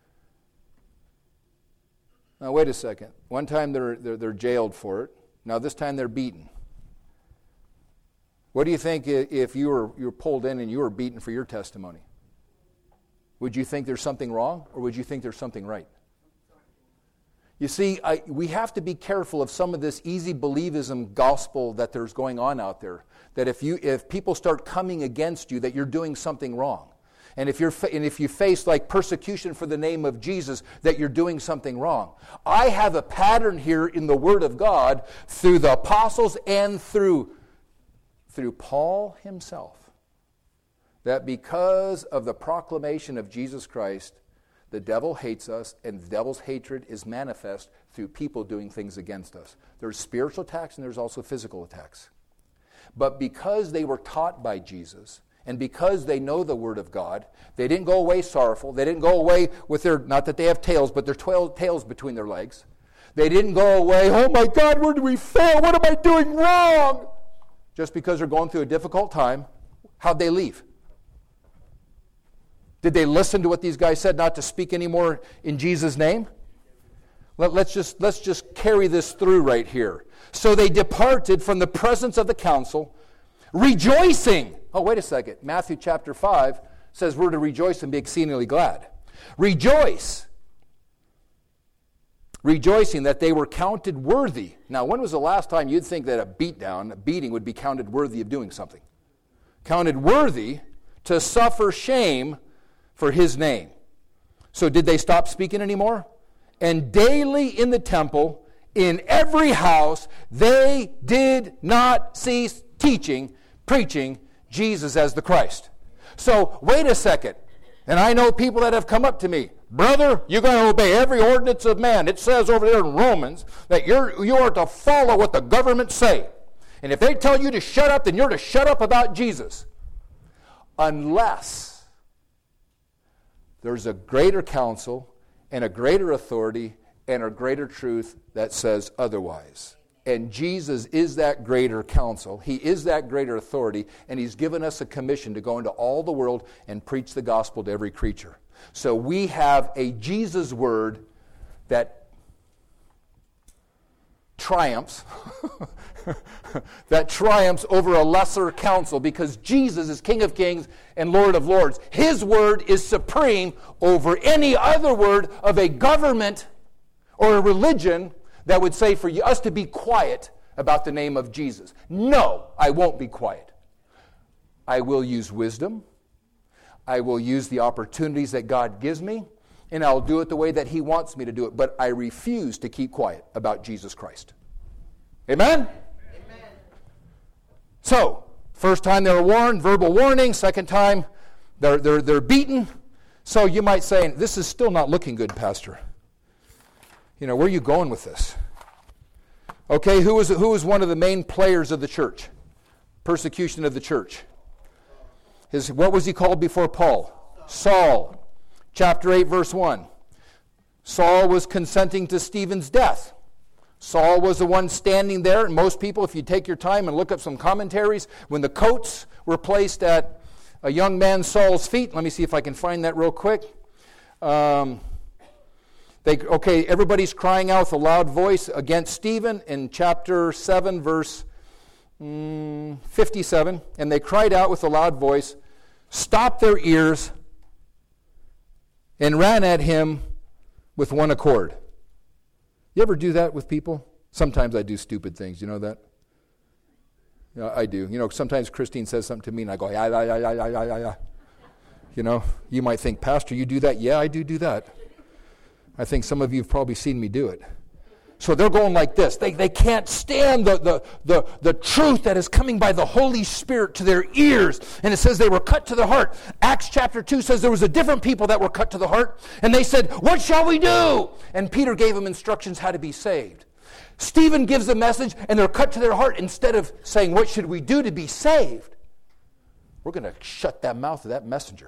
Now wait a second. One time they're jailed for it. Now this time they're beaten. What do you think if you were pulled in and you were beaten for your testimony? Would you think there's something wrong, or would you think there's something right? You see, we have to be careful of some of this easy believism gospel that there's going on out there. That if people start coming against you, that you're doing something wrong. And if you face like persecution for the name of Jesus, that you're doing something wrong. I have a pattern here in the Word of God through the apostles and through Paul himself, that because of the proclamation of Jesus Christ, the devil hates us, and the devil's hatred is manifest through people doing things against us. There's spiritual attacks and there's also physical attacks. But because they were taught by Jesus, and because they know the Word of God, they didn't go away sorrowful. They didn't go away with their, not that they have tails, but their tails between their legs. They didn't go away, oh my God, where did we fail? What am I doing wrong? Just because they're going through a difficult time, how'd they leave? Did they listen to what these guys said, not to speak anymore in Jesus' name? Let's just carry this through right here. So they departed from the presence of the council, rejoicing. Oh, wait a second. Matthew chapter 5 says we're to rejoice and be exceedingly glad. Rejoice. Rejoicing that they were counted worthy. Now, when was the last time you'd think that a beating would be counted worthy of doing something? Counted worthy to suffer shame for his name. So did they stop speaking anymore? And daily in the temple, in every house, they did not cease teaching, preaching Jesus as the Christ. So, wait a second. And I know people that have come up to me, brother, you're going to obey every ordinance of man. It says over there in Romans that you are to follow what the government say. And if they tell you to shut up, then you're to shut up about Jesus. Unless there's a greater counsel and a greater authority and a greater truth that says otherwise. And Jesus is that greater counsel. He is that greater authority, and he's given us a commission to go into all the world and preach the gospel to every creature. So we have a Jesus word that triumphs, that triumphs over a lesser counsel, because Jesus is King of Kings and Lord of Lords. His word is supreme over any other word of a government or a religion that would say for us to be quiet about the name of Jesus. No, I won't be quiet. I will use wisdom. I will use the opportunities that God gives me, and I'll do it the way that he wants me to do it. But I refuse to keep quiet about Jesus Christ. Amen? Amen. So, first time they were warned, verbal warning. Second time, they're beaten. So you might say, this is still not looking good, Pastor. You know, where are you going with this? Okay, who was one of the main players of the church? Persecution of the church. What was he called before Paul? Saul. Chapter 8, verse 1. Saul was consenting to Stephen's death. Saul was the one standing there, and most people, if you take your time and look up some commentaries, when the coats were placed at a young man Saul's feet, let me see if I can find that real quick. Everybody's crying out with a loud voice against Stephen in chapter 7, verse 57. And they cried out with a loud voice, stopped their ears, and ran at him with one accord. You ever do that with people? Sometimes I do stupid things. You know that? Yeah, I do. You know, sometimes Christine says something to me, and I go, yeah. You know, you might think, Pastor, you do that? Yeah, I do that. I think some of you have probably seen me do it. So they're going like this. They can't stand the truth that is coming by the Holy Spirit to their ears. And it says they were cut to the heart. Acts chapter 2 says there was a different people that were cut to the heart. And they said, what shall we do? And Peter gave them instructions how to be saved. Stephen gives a message, and they're cut to their heart. Instead of saying, what should we do to be saved? We're going to shut that mouth of that messenger.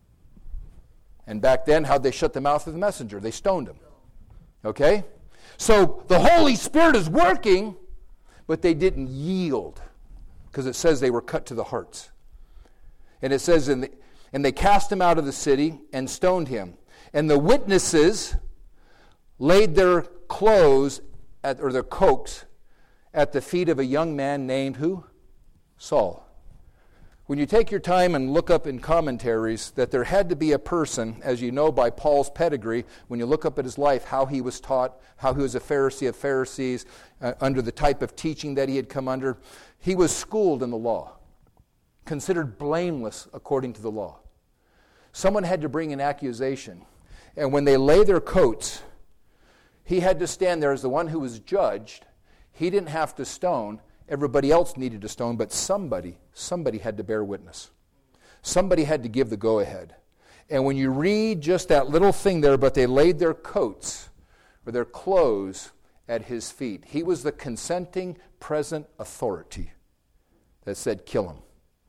And back then, how'd they shut the mouth of the messenger? They stoned him. Okay? So the Holy Spirit is working, but they didn't yield, because it says they were cut to the hearts. And it says, and they cast him out of the city and stoned him. And the witnesses laid their clothes, or their coats, at the feet of a young man named who? Saul. When you take your time and look up in commentaries that there had to be a person, as you know by Paul's pedigree, when you look up at his life, how he was taught, how he was a Pharisee of Pharisees, under the type of teaching that he had come under, he was schooled in the law, considered blameless according to the law. Someone had to bring an accusation, and when they lay their coats, he had to stand there as the one who was judged. He didn't have to stone. Everybody else needed to stone, but somebody had to bear witness. Somebody had to give the go-ahead. And when you read just that little thing there, but they laid their coats or their clothes at his feet. He was the consenting present authority that said, kill him.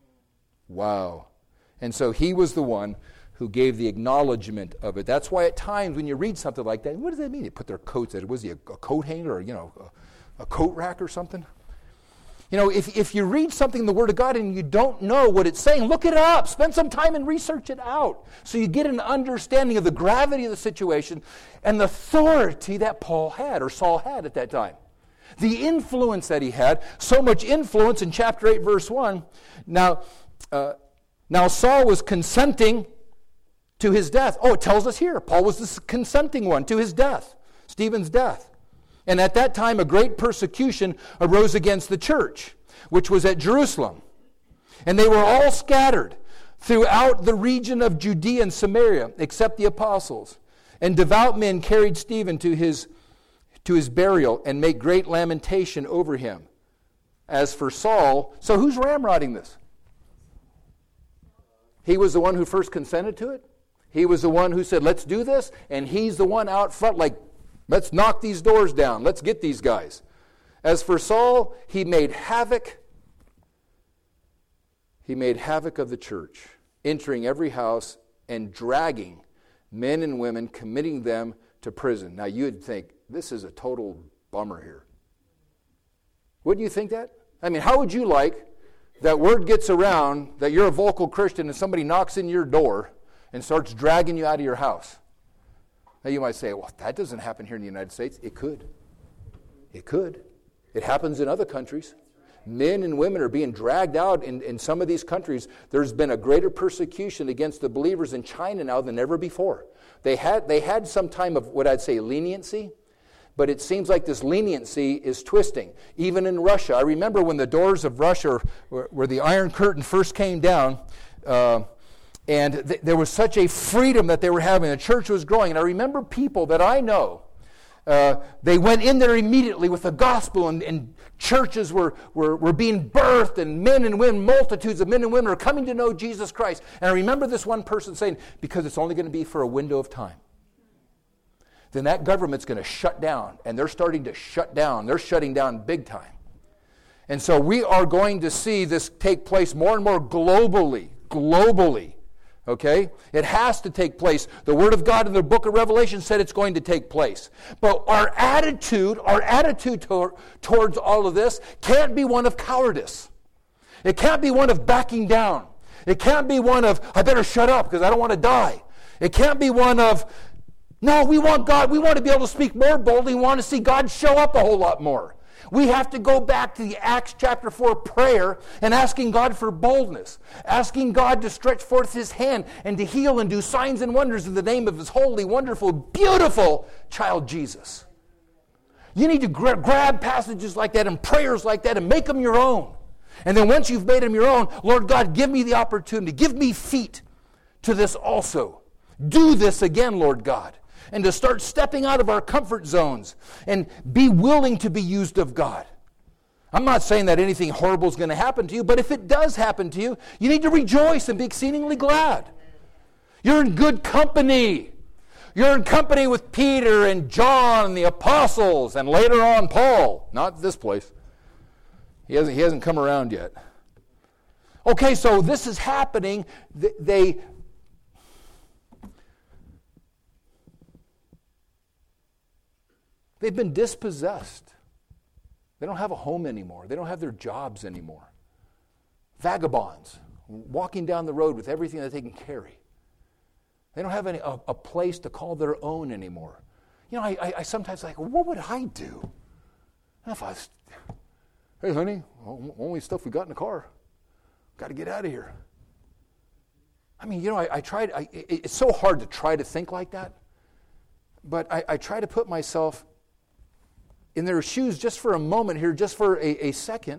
Wow. And so he was the one who gave the acknowledgement of it. That's why at times when you read something like that, what does that mean? They put their coats at it. Was he a coat hanger or, a coat rack or something? You know, if you read something in the Word of God and you don't know what it's saying, look it up. Spend some time and research it out so you get an understanding of the gravity of the situation and the authority that Paul had, or Saul had at that time. The influence that he had, so much influence in chapter 8, verse 1. Now Saul was consenting to his death. Oh, it tells us here, Paul was the consenting one to his death, Stephen's death. And at that time, a great persecution arose against the church, which was at Jerusalem. And they were all scattered throughout the region of Judea and Samaria, except the apostles. And devout men carried Stephen to his burial and made great lamentation over him. As for Saul, so who's ramrodding this? He was the one who first consented to it. He was the one who said, let's do this. And he's the one out front like, let's knock these doors down. Let's get these guys. As for Saul, he made havoc. He made havoc of the church, entering every house and dragging men and women, committing them to prison. Now you'd think, this is a total bummer here. Wouldn't you think that? I mean, how would you like that word gets around that you're a vocal Christian and somebody knocks in your door and starts dragging you out of your house? Now you might say, well, that doesn't happen here in the United States. It could. It could. It happens in other countries. Men and women are being dragged out in some of these countries. There's been a greater persecution against the believers in China now than ever before. They had some time of what I'd say leniency, but it seems like this leniency is twisting. Even in Russia, I remember when the doors of Russia, where the Iron Curtain first came down, and there was such a freedom that they were having. The church was growing. And I remember people that I know, they went in there immediately with the gospel, and churches were being birthed, and men and women, multitudes of men and women are coming to know Jesus Christ. And I remember this one person saying, because it's only going to be for a window of time. Then that government's going to shut down, and they're starting to shut down. They're shutting down big time. And so we are going to see this take place more and more globally. Okay? It has to take place. The Word of God in the book of Revelation said it's going to take place. But our attitude towards all of this can't be one of cowardice. It can't be one of backing down. It can't be one of, I better shut up because I don't want to die. It can't be one of, no, we want God. We want to be able to speak more boldly. We want to see God show up a whole lot more. We have to go back to the Acts chapter 4 prayer and asking God for boldness, asking God to stretch forth His hand and to heal and do signs and wonders in the name of His holy, wonderful, beautiful child Jesus. You need to grab passages like that and prayers like that and make them your own. And then once you've made them your own, Lord God, give me the opportunity. Give me feet to this also. Do this again, Lord God. And to start stepping out of our comfort zones and be willing to be used of God. I'm not saying that anything horrible is going to happen to you, but if it does happen to you, you need to rejoice and be exceedingly glad. You're in good company. You're in company with Peter and John and the apostles, and later on Paul. Not this place. He hasn't come around yet. Okay, so this is happening. They've been dispossessed. They don't have a home anymore. They don't have their jobs anymore. Vagabonds, walking down the road with everything that they can carry. They don't have a place to call their own anymore. You know, I sometimes like, what would I do? If I was, hey honey, only stuff we got in the car. Got to get out of here. I mean, you know, it's so hard to try to think like that. But I try to put myself in their shoes just for a moment here, just for a second.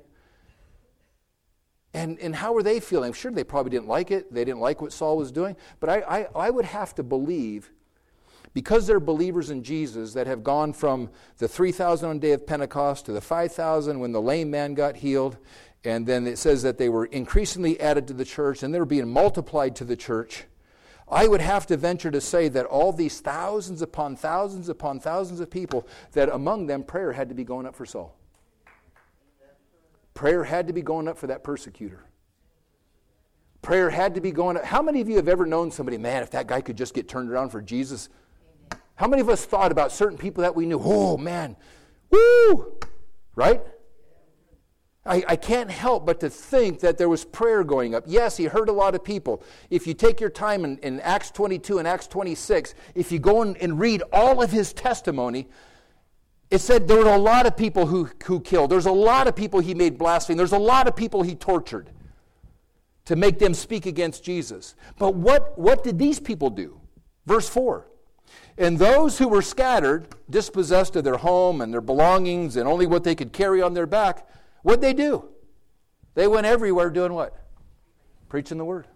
And how were they feeling? I'm sure they probably didn't like it. They didn't like what Saul was doing. But I would have to believe, because they're believers in Jesus that have gone from the 3,000 on the day of Pentecost to the 5,000 when the lame man got healed, and then it says that they were increasingly added to the church, and they were being multiplied to the church. I would have to venture to say that all these thousands upon thousands upon thousands of people, that among them prayer had to be going up for Saul. Prayer had to be going up for that persecutor. Prayer had to be going up. How many of you have ever known somebody, man, if that guy could just get turned around for Jesus? How many of us thought about certain people that we knew, oh man, woo, right? I can't help but to think that there was prayer going up. Yes, he heard a lot of people. If you take your time in Acts 22 and Acts 26, if you go and read all of his testimony, it said there were a lot of people who killed. There's a lot of people he made blaspheme. There's a lot of people he tortured to make them speak against Jesus. But what did these people do? Verse 4. And those who were scattered, dispossessed of their home and their belongings and only what they could carry on their back, what'd they do? They went everywhere doing what? Preaching the word.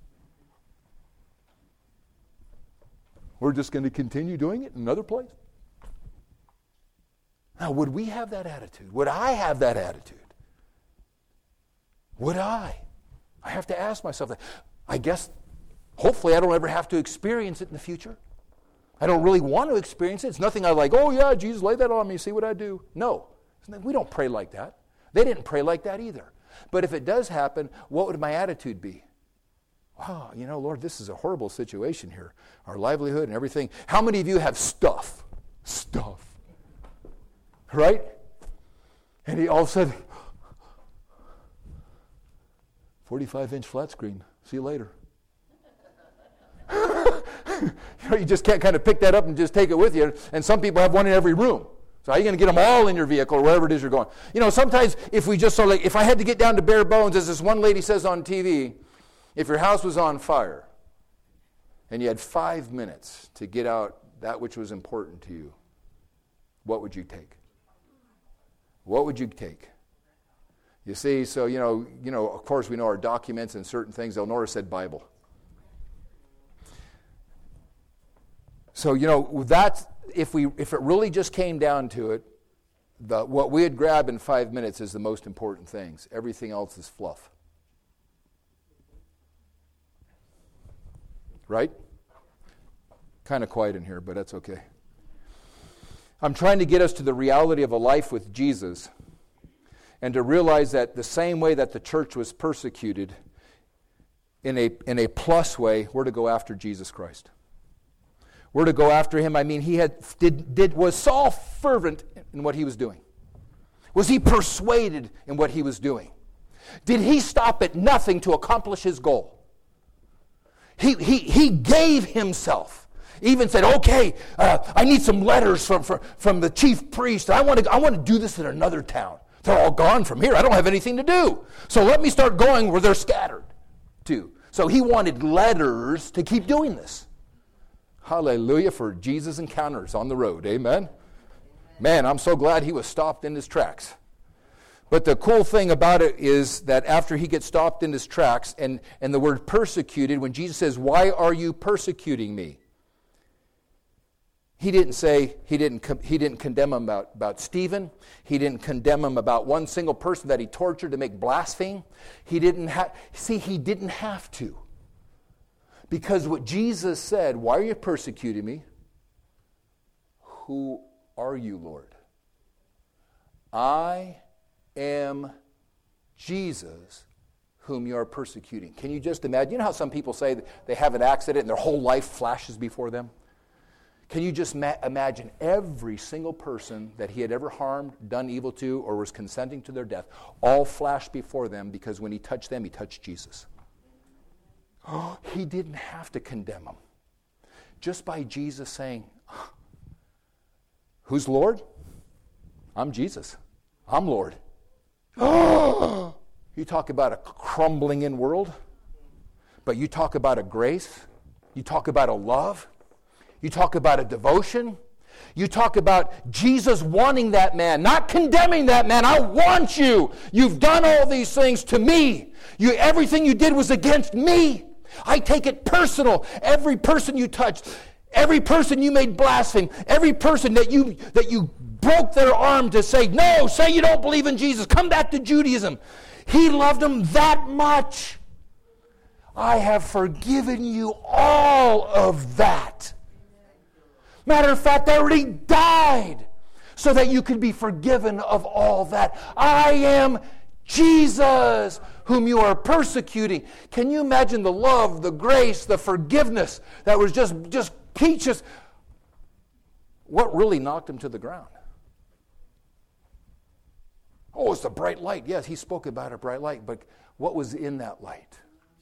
We're just going to continue doing it in another place. Now, would we have that attitude? Would I have that attitude? Would I? I have to ask myself that. I guess, hopefully, I don't ever have to experience it in the future. I don't really want to experience it. It's nothing I like, oh yeah, Jesus, lay that on me, see what I do. No, we don't pray like that. They didn't pray like that either. But if it does happen, what would my attitude be? Wow, Lord, this is a horrible situation here. Our livelihood and everything. How many of you have stuff? Stuff. Right? And he all of a sudden, 45-inch flat screen. See you later. You just can't kind of pick that up and just take it with you. And some people have one in every room. So how are you going to get them all in your vehicle or wherever it is you're going? Sometimes if we just if I had to get down to bare bones, as this one lady says on TV, if your house was on fire and you had 5 minutes to get out that which was important to you, what would you take? What would you take? You see, so, of course we know our documents and certain things. Elnora said Bible. So, that's, if it really just came down to it, what we would grab in 5 minutes is the most important things. Everything else is fluff. Right? Kind of quiet in here, but that's okay. I'm trying to get us to the reality of a life with Jesus and to realize that the same way that the church was persecuted in a plus way, we're to go after Jesus Christ. We're to go after him. I mean, was Saul fervent in what he was doing? Was he persuaded in what he was doing? Did he stop at nothing to accomplish his goal? He gave himself. Even said, okay, I need some letters from the chief priest. I want to do this in another town. They're all gone from here. I don't have anything to do. So let me start going where they're scattered to. So he wanted letters to keep doing this. Hallelujah for Jesus encounters on the road. Amen? Man, I'm so glad he was stopped in his tracks. But the cool thing about it is that after he gets stopped in his tracks, and the word persecuted, when Jesus says, why are you persecuting me? He didn't condemn him about Stephen. He didn't condemn him about one single person that he tortured to make blaspheme. He didn't have to. Because what Jesus said, why are you persecuting me? Who are you, Lord? I am Jesus whom you are persecuting. Can you just imagine? You know how some people say that they have an accident and their whole life flashes before them? Can you just imagine every single person that he had ever harmed, done evil to, or was consenting to their death, all flashed before them because when he touched them, he touched Jesus. He didn't have to condemn them. Just by Jesus saying, who's Lord? I'm Jesus. I'm Lord. You talk about a crumbling in world, but you talk about a grace, you talk about a love, you talk about a devotion, you talk about Jesus wanting that man, not condemning that man. I want you. You've done all these things to me. Everything you did was against me. I take it personal. Every person you touched, every person you made blaspheme, every person that you broke their arm to say, no, say you don't believe in Jesus, come back to Judaism. He loved them that much. I have forgiven you all of that. Matter of fact, I already died so that you could be forgiven of all that. I am Jesus whom you are persecuting. Can you imagine the love, the grace, the forgiveness that was just peaches? What really knocked him to the ground? Oh, oh, it's a bright light. Yes, he spoke about a bright light, but what was in that light?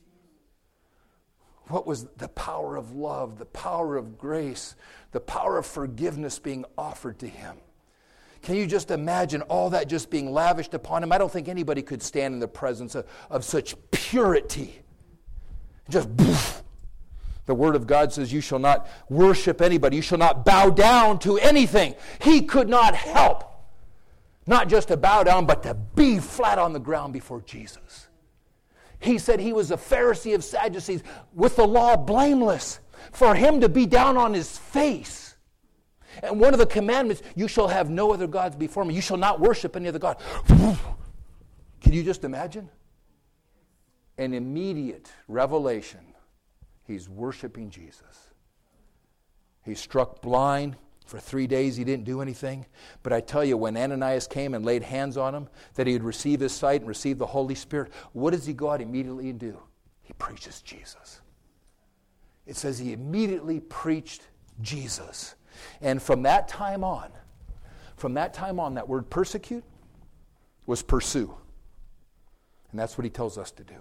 What was the power of love, the power of grace, the power of forgiveness being offered to him? Can you just imagine all that just being lavished upon him? I don't think anybody could stand in the presence of such purity. Just poof. The Word of God says you shall not worship anybody. You shall not bow down to anything. He could not help not just to bow down, but to be flat on the ground before Jesus. He said he was a Pharisee of Sadducees, with the law blameless. For him to be down on his face. And one of the commandments, you shall have no other gods before me. You shall not worship any other god. Can you just imagine? An immediate revelation. He's worshiping Jesus. He's struck blind. For 3 days he didn't do anything. But I tell you, when Ananias came and laid hands on him, that he would receive his sight and receive the Holy Spirit, what does he go out immediately and do? He preaches Jesus. It says he immediately preached Jesus. And from that time on, that word persecute was pursue. And that's what he tells us to do.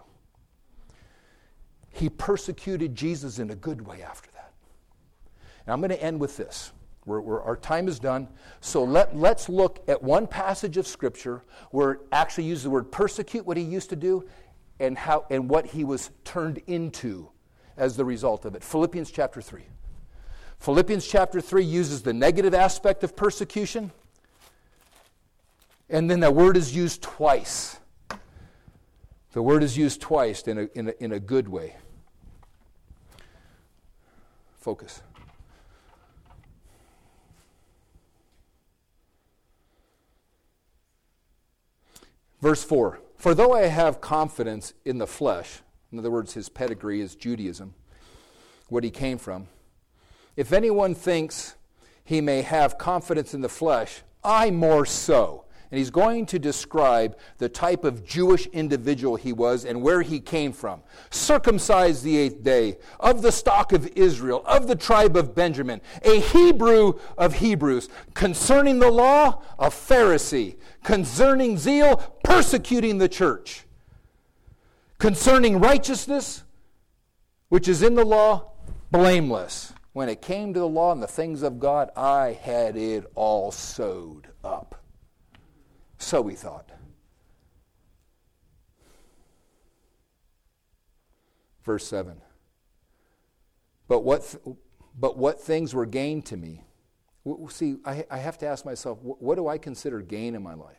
He persecuted Jesus in a good way after that. And I'm going to end with this. Our time is done. So let's look at one passage of Scripture where it actually uses the word persecute, what he used to do, and what he was turned into as the result of it. Philippians chapter 3. Philippians chapter 3 uses the negative aspect of persecution, and then that word is used twice. The word is used twice in a good way. Focus. Verse 4, for though I have confidence in the flesh, in other words, his pedigree is Judaism, what he came from, if anyone thinks he may have confidence in the flesh, I more so. And he's going to describe the type of Jewish individual he was and where he came from. Circumcised the 8th day, of the stock of Israel, of the tribe of Benjamin, a Hebrew of Hebrews, concerning the law, a Pharisee, concerning zeal, persecuting the church, concerning righteousness, which is in the law, blameless. When it came to the law and the things of God, I had it all sewed up. So we thought. Verse 7. But what things were gain to me? See, I have to ask myself, what do I consider gain in my life?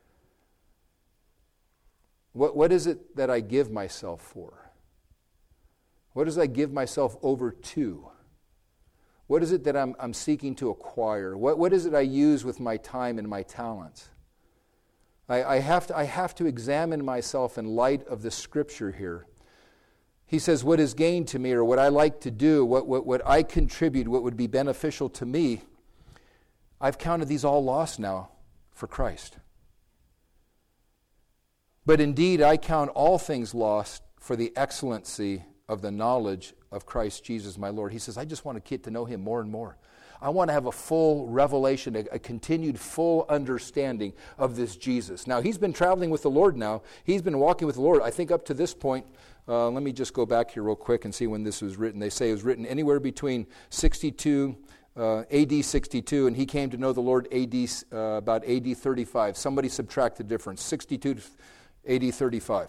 What is it that I give myself for? What does I give myself over to? What is it that I'm seeking to acquire? What is it I use with my time and my talents? I have to examine myself in light of the Scripture here. He says, what is gain to me, or what I like to do, what I contribute, what would be beneficial to me, I've counted these all lost now for Christ. But indeed, I count all things lost for the excellency of the knowledge of Christ Jesus my Lord. He says, I just want to get to know him more and more. I want to have a full revelation, a continued full understanding of this Jesus. Now, he's been traveling with the Lord now. He's been walking with the Lord, I think, up to this point. Let me just go back here real quick and see when this was written. They say it was written anywhere between 62, AD 62, and he came to know the Lord about AD 35. Somebody subtract the difference, 62 to AD 35.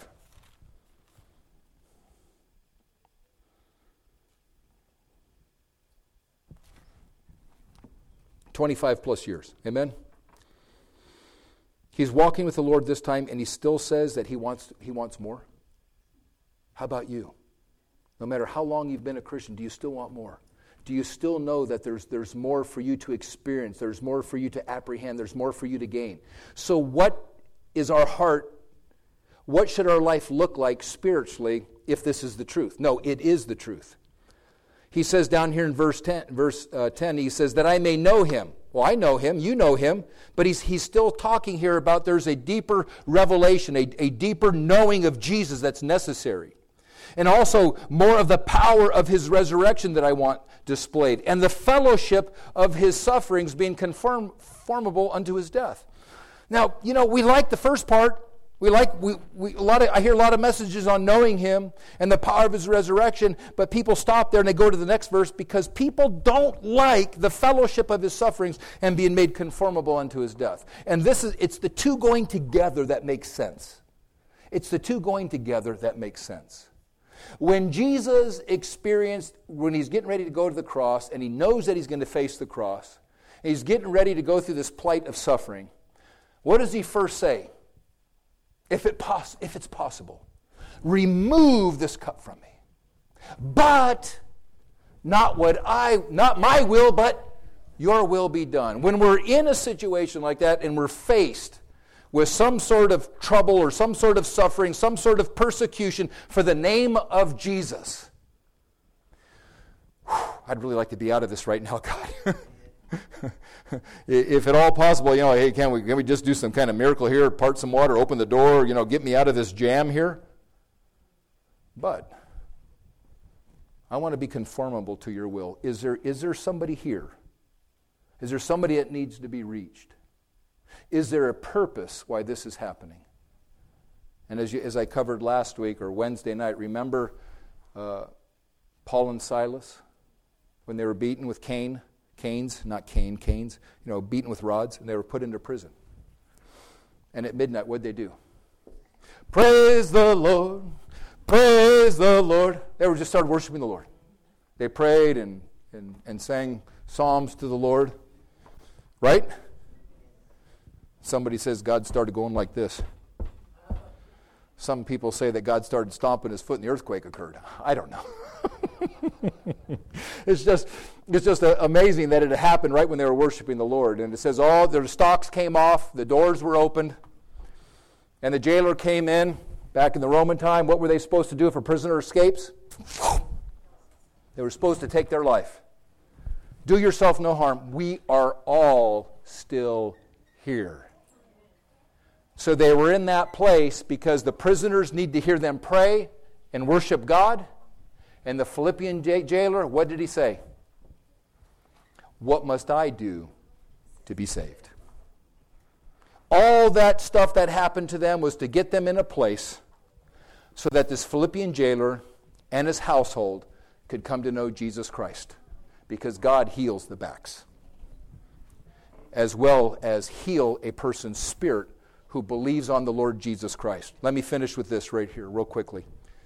25 plus years. Amen? He's walking with the Lord this time, and he still says that he wants more. How about you? No matter how long you've been a Christian, do you still want more? Do you still know that there's more for you to experience? There's more for you to apprehend. There's more for you to gain. So what is our heart? What should our life look like spiritually if this is the truth? No, it is the truth. He says down here in verse 10, he says, that I may know him. Well, I know him, you know him, but he's still talking here about there's a deeper revelation, a deeper knowing of Jesus that's necessary. And also more of the power of his resurrection that I want displayed, and the fellowship of his sufferings being conformable unto his death. Now, we like the first part. I hear a lot of messages on knowing Him and the power of His resurrection, but people stop there and they go to the next verse because people don't like the fellowship of His sufferings and being made conformable unto His death. And it's the two going together that makes sense. It's the two going together that makes sense. When Jesus when He's getting ready to go to the cross and He knows that He's going to face the cross, and He's getting ready to go through this plight of suffering, what does He first say? If it's possible, remove this cup from me. But not my will, but your will be done. When we're in a situation like that and we're faced with some sort of trouble or some sort of suffering, some sort of persecution for the name of Jesus, I'd really like to be out of this right now, God. If at all possible, hey, can we just do some kind of miracle here, part some water, open the door, get me out of this jam here? But I want to be conformable to your will. Is there somebody here? Is there somebody that needs to be reached? Is there a purpose why this is happening? And as I covered last week or Wednesday night, remember Paul and Silas when they were beaten with canes, beaten with rods, and they were put into prison. And at midnight, what'd they do? Praise the Lord, praise the Lord. They just started worshiping the Lord. They prayed and sang psalms to the Lord. Right? Somebody says God started going like this. Some people say that God started stomping His foot and the earthquake occurred. I don't know. It's just amazing that it happened right when they were worshiping the Lord. And it says their stocks came off, the doors were opened, and the jailer came in. Back in the Roman time, what were they supposed to do if a prisoner escapes? They were supposed to take their life. Do yourself no harm. We are all still here. So they were in that place because the prisoners need to hear them pray and worship God. And the Philippian jailer, what did he say? What must I do to be saved? All that stuff that happened to them was to get them in a place so that this Philippian jailer and his household could come to know Jesus Christ. Because God heals the backs, as well as heal a person's spirit who believes on the Lord Jesus Christ. Let me finish with this right here real quickly.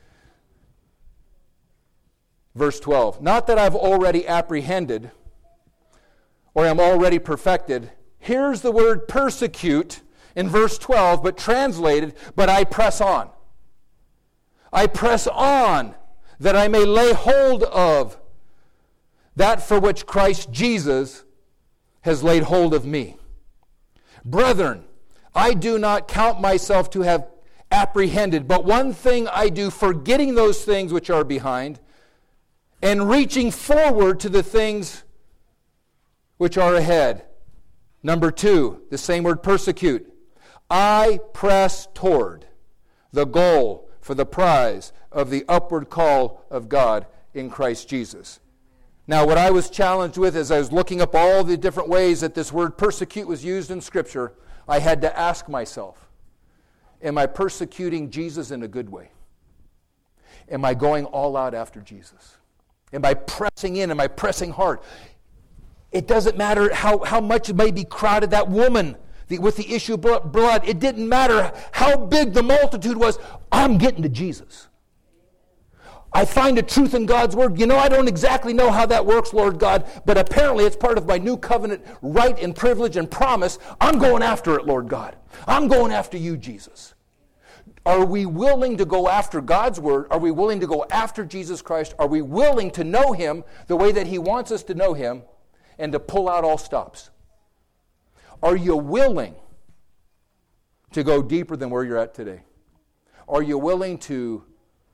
Verse 12, not that I've already apprehended or am already perfected. Here's the word persecute in verse 12, but translated, but I press on. I press on that I may lay hold of that for which Christ Jesus has laid hold of me. Brethren, I do not count myself to have apprehended, but one thing I do, forgetting those things which are behind, and reaching forward to the things which are ahead. Number 2, the same word, persecute. I press toward the goal for the prize of the upward call of God in Christ Jesus. Now, what I was challenged with as I was looking up all the different ways that this word persecute was used in Scripture, I had to ask myself, am I persecuting Jesus in a good way? Am I going all out after Jesus? Am I pressing in? Am I pressing hard? It doesn't matter how much it may be crowded. That woman with the issue of blood, it didn't matter how big the multitude was. I'm getting to Jesus. I find a truth in God's Word. I don't exactly know how that works, Lord God, but apparently it's part of my new covenant right and privilege and promise. I'm going after it, Lord God. I'm going after you, Jesus. Are we willing to go after God's Word? Are we willing to go after Jesus Christ? Are we willing to know Him the way that He wants us to know Him and to pull out all stops? Are you willing to go deeper than where you're at today? Are you willing to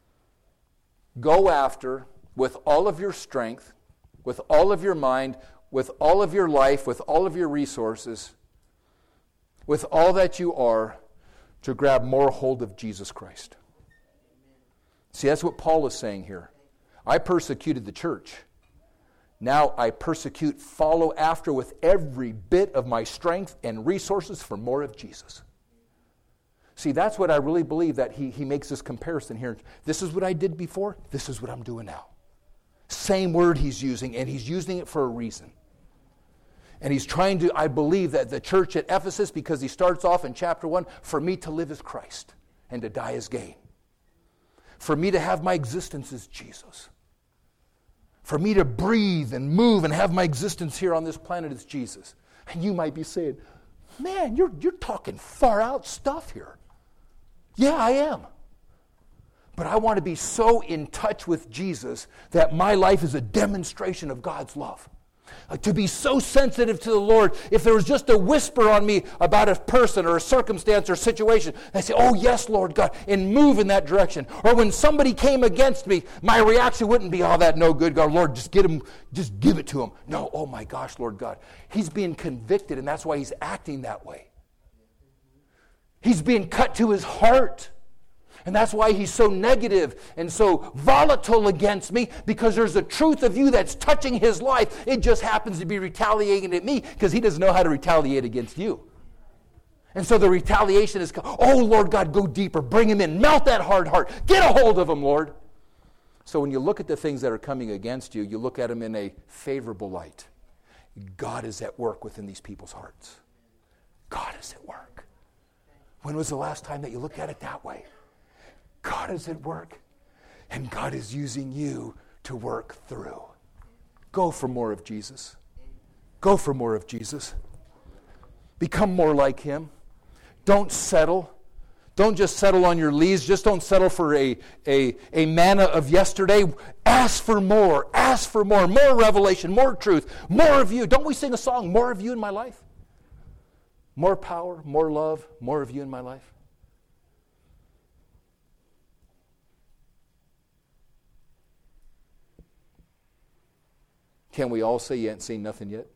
go after with all of your strength, with all of your mind, with all of your life, with all of your resources, with all that you are, to grab more hold of Jesus Christ? See, that's what Paul is saying here. I persecuted the church. Now I persecute, follow after with every bit of my strength and resources for more of Jesus. See, that's what I really believe, that he makes this comparison here. This is what I did before. This is what I'm doing now. Same word he's using, and he's using it for a reason. And he's trying to, I believe, that the church at Ephesus, because he starts off in chapter 1, for me to live as Christ and to die as gain. For me to have my existence as Jesus. For me to breathe and move and have my existence here on this planet as Jesus. And you might be saying, man, you're talking far out stuff here. Yeah, I am. But I want to be so in touch with Jesus that my life is a demonstration of God's love. To be so sensitive to the Lord, if there was just a whisper on me about a person or a circumstance or situation, I say, oh yes, Lord God, and move in that direction. Or when somebody came against me, my reaction wouldn't be, oh, that no good, God, Lord, just give it to him. No, oh my gosh, Lord God. He's being convicted, and that's why he's acting that way. He's being cut to his heart. And that's why he's so negative and so volatile against me, because there's a truth of you that's touching his life. It just happens to be retaliating at me because he doesn't know how to retaliate against you. And so the retaliation is, oh, Lord God, go deeper. Bring him in. Melt that hard heart. Get a hold of him, Lord. So when you look at the things that are coming against you, you look at them in a favorable light. God is at work within these people's hearts. God is at work. When was the last time that you looked at it that way? God is at work, and God is using you to work through. Go for more of Jesus. Go for more of Jesus. Become more like him. Don't settle. Don't just settle on your lees. Just don't settle for a manna of yesterday. Ask for more. Ask for more. More revelation, more truth, more of you. Don't we sing a song, more of you in my life? More power, more love, more of you in my life. Can we all say you haven't seen nothing yet?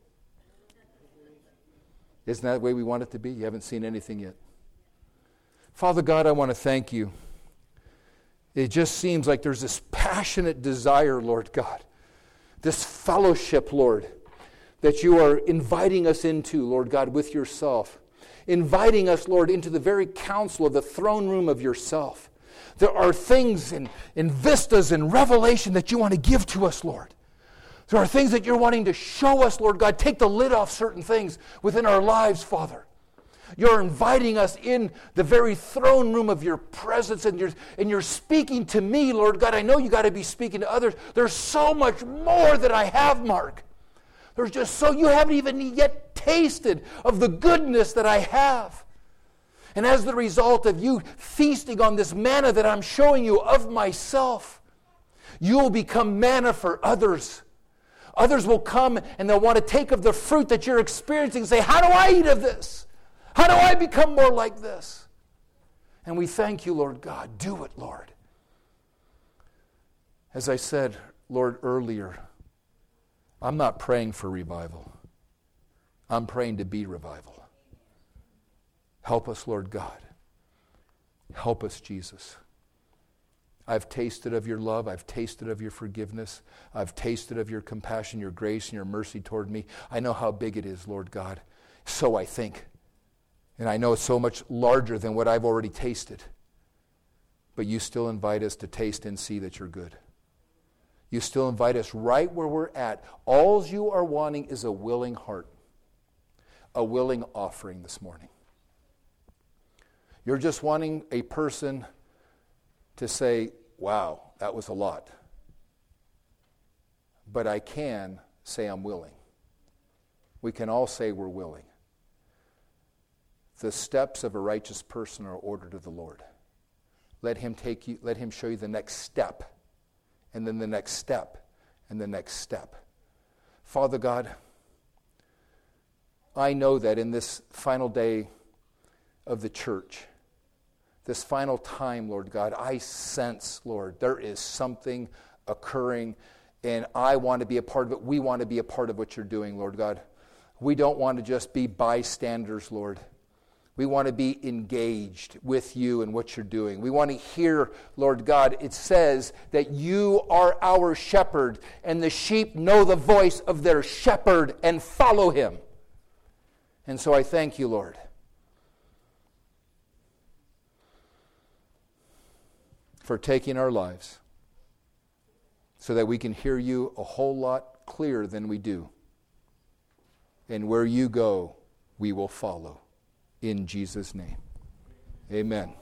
Isn't that the way we want it to be? You haven't seen anything yet. Father God, I want to thank you. It just seems like there's this passionate desire, Lord God, this fellowship, Lord, that you are inviting us into, Lord God, with yourself. Inviting us, Lord, into the very counsel of the throne room of yourself. There are things and vistas and revelation that you want to give to us, Lord. There are things that you're wanting to show us, Lord God. Take the lid off certain things within our lives, Father. You're inviting us in the very throne room of your presence, and you're speaking to me, Lord God. I know you got to be speaking to others. There's so much more that I have, Mark. There's just so you haven't even yet tasted of the goodness that I have. And as the result of you feasting on this manna that I'm showing you of myself, you'll become manna for others. Others will come and they'll want to take of the fruit that you're experiencing and say, how do I eat of this? How do I become more like this? And we thank you, Lord God. Do it, Lord. As I said, Lord, earlier, I'm not praying for revival. I'm praying to be revival. Help us, Lord God. Help us, Jesus. I've tasted of your love. I've tasted of your forgiveness. I've tasted of your compassion, your grace, and your mercy toward me. I know how big it is, Lord God. So I think. And I know it's so much larger than what I've already tasted. But you still invite us to taste and see that you're good. You still invite us right where we're at. All you are wanting is a willing heart. A willing offering this morning. You're just wanting a person to say, wow, that was a lot. But I can say I'm willing. We can all say we're willing. The steps of a righteous person are ordered of the Lord. Let him show you the next step, and then the next step, and the next step. Father God, I know that in this final day of the church, this final time, Lord God, I sense, Lord, there is something occurring, and I want to be a part of it. We want to be a part of what you're doing, Lord God. We don't want to just be bystanders, Lord. We want to be engaged with you and what you're doing. We want to hear, Lord God, it says that you are our shepherd, and the sheep know the voice of their shepherd and follow him. And so I thank you, Lord. For taking our lives so that we can hear you a whole lot clearer than we do. And where you go, we will follow. In Jesus' name, amen.